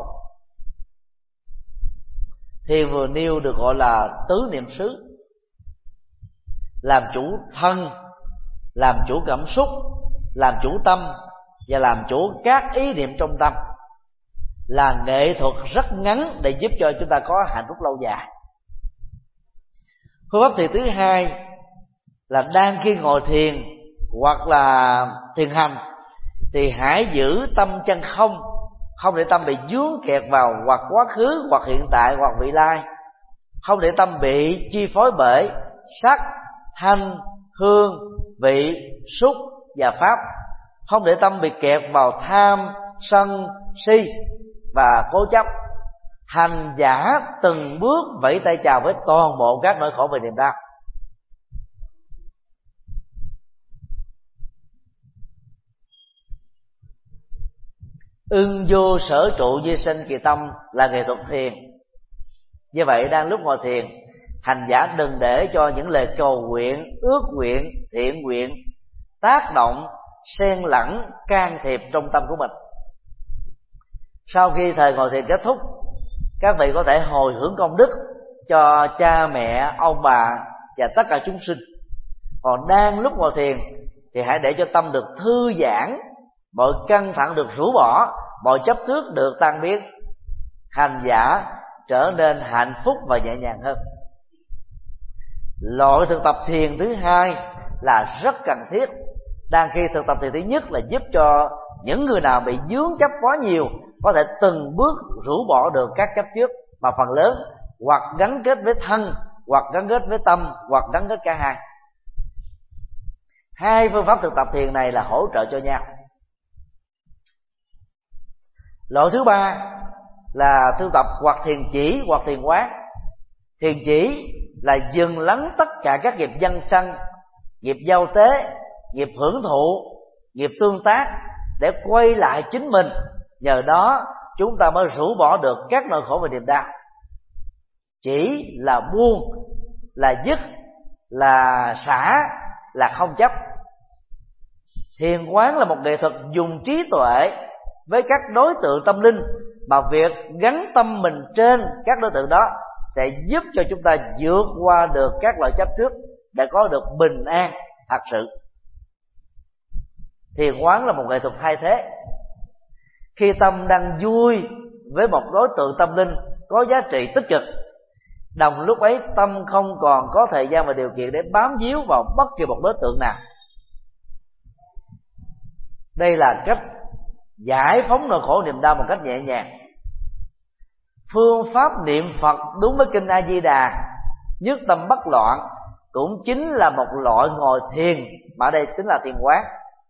Thì vừa nêu được gọi là tứ niệm xứ: làm chủ thân, làm chủ cảm xúc, làm chủ tâm và làm chủ các ý niệm trong tâm, là nghệ thuật rất ngắn để giúp cho chúng ta có hạnh phúc lâu dài. Phương pháp thiền thứ hai là đang khi ngồi thiền hoặc là thiền hành thì hãy giữ tâm chân không, không để tâm bị vướng kẹt vào hoặc quá khứ, hoặc hiện tại, hoặc vị lai, không để tâm bị chi phối bởi sắc, thanh, hương, vị, xúc và pháp, không để tâm bị kẹt vào tham, sân, si và cố chấp. Hành giả từng bước vẫy tay chào với toàn bộ các nỗi khổ về niềm đau. Ưng vô sở trụ di sinh kỳ tâm là nghệ thuật thiền. Như vậy đang lúc ngồi thiền, hành giả đừng để cho những lời cầu nguyện, ước nguyện, thiện nguyện tác động, xen lẫn, can thiệp trong tâm của mình. Sau khi thời ngồi thiền kết thúc, các vị có thể hồi hướng công đức cho cha mẹ, ông bà và tất cả chúng sinh. Còn đang lúc ngồi thiền thì hãy để cho tâm được thư giãn, mọi căng thẳng được rũ bỏ, mọi chấp trước được tan biến, hành giả trở nên hạnh phúc và nhẹ nhàng hơn. Loại thực tập thiền thứ hai là rất cần thiết. Đang khi thực tập thiền thứ nhất là giúp cho những người nào bị vướng chấp quá nhiều có thể từng bước rũ bỏ được các chấp trước, mà phần lớn hoặc gắn kết với thân, hoặc gắn kết với tâm, hoặc gắn kết cả hai. Hai phương pháp thực tập thiền này là hỗ trợ cho nhau. Loại thứ ba là thực tập hoặc thiền chỉ hoặc thiền quán. Thiền chỉ là dừng lắng tất cả các nghiệp dân sanh, nghiệp giao tế, nghiệp hưởng thụ, nghiệp tương tác, để quay lại chính mình. Nhờ đó chúng ta mới rũ bỏ được các nỗi khổ và niềm đau. Chỉ là buông, là dứt, là xả, là không chấp. Thiền quán là một nghệ thuật dùng trí tuệ với các đối tượng tâm linh, mà việc gắn tâm mình trên các đối tượng đó sẽ giúp cho chúng ta vượt qua được các loại chấp trước, để có được bình an thật sự. Thiền quán là một nghệ thuật thay thế. Khi tâm đang vui với một đối tượng tâm linh có giá trị tích cực, đồng lúc ấy tâm không còn có thời gian và điều kiện để bám víu vào bất kỳ một đối tượng nào. Đây là cách giải phóng nỗi khổ niềm đau một cách nhẹ nhàng. Phương pháp niệm Phật đúng với kinh A Di Đà, nhất tâm bất loạn, cũng chính là một loại ngồi thiền, mà ở đây tính là thiền quán.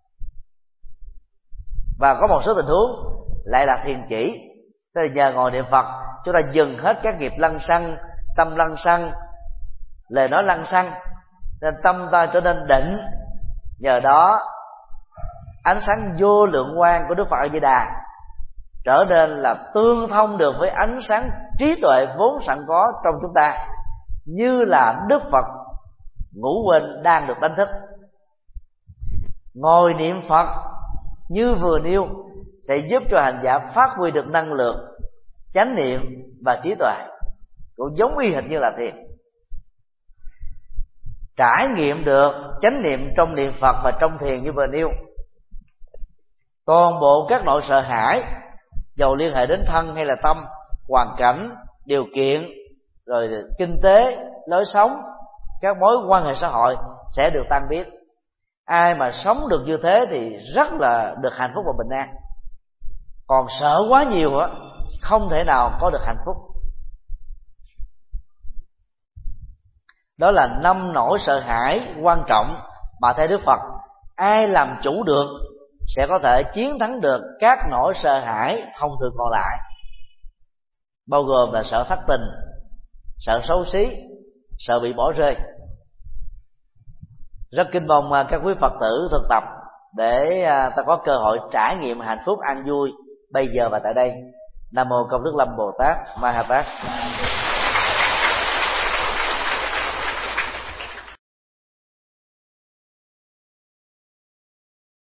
Và có một số tình huống lại là thiền chỉ. Tức là nhờ ngồi niệm Phật, chúng ta dừng hết các nghiệp lăng xăng, tâm lăng xăng, lời nói lăng xăng, nên tâm ta trở nên định. Nhờ đó ánh sáng vô lượng quang của Đức Phật A Di Đà trở nên là tương thông được với ánh sáng trí tuệ vốn sẵn có trong chúng ta, như là Đức Phật ngủ quên đang được đánh thức. Ngồi niệm Phật như vừa nêu sẽ giúp cho hành giả phát huy được năng lượng chánh niệm và trí tuệ, cũng giống y hệt như là thiền. Trải nghiệm được chánh niệm trong niệm Phật và trong thiền như vừa nêu, toàn bộ các nỗi sợ hãi dầu liên hệ đến thân hay là tâm, hoàn cảnh, điều kiện, rồi kinh tế, lối sống, các mối quan hệ xã hội sẽ được tan biến. Ai mà sống được như thế thì rất là được hạnh phúc và bình an. Còn sợ quá nhiều á, không thể nào có được hạnh phúc. Đó là năm nỗi sợ hãi quan trọng mà theo Đức Phật, ai làm chủ được sẽ có thể chiến thắng được các nỗi sợ hãi thông thường còn lại, bao gồm là sợ thất tình, sợ xấu xí, sợ bị bỏ rơi. Rất kinh mong các quý Phật tử thực tập để ta có cơ hội trải nghiệm hạnh phúc an vui bây giờ và tại đây. Nam mô Công Đức Lâm Bồ Tát Ma Ha Tát.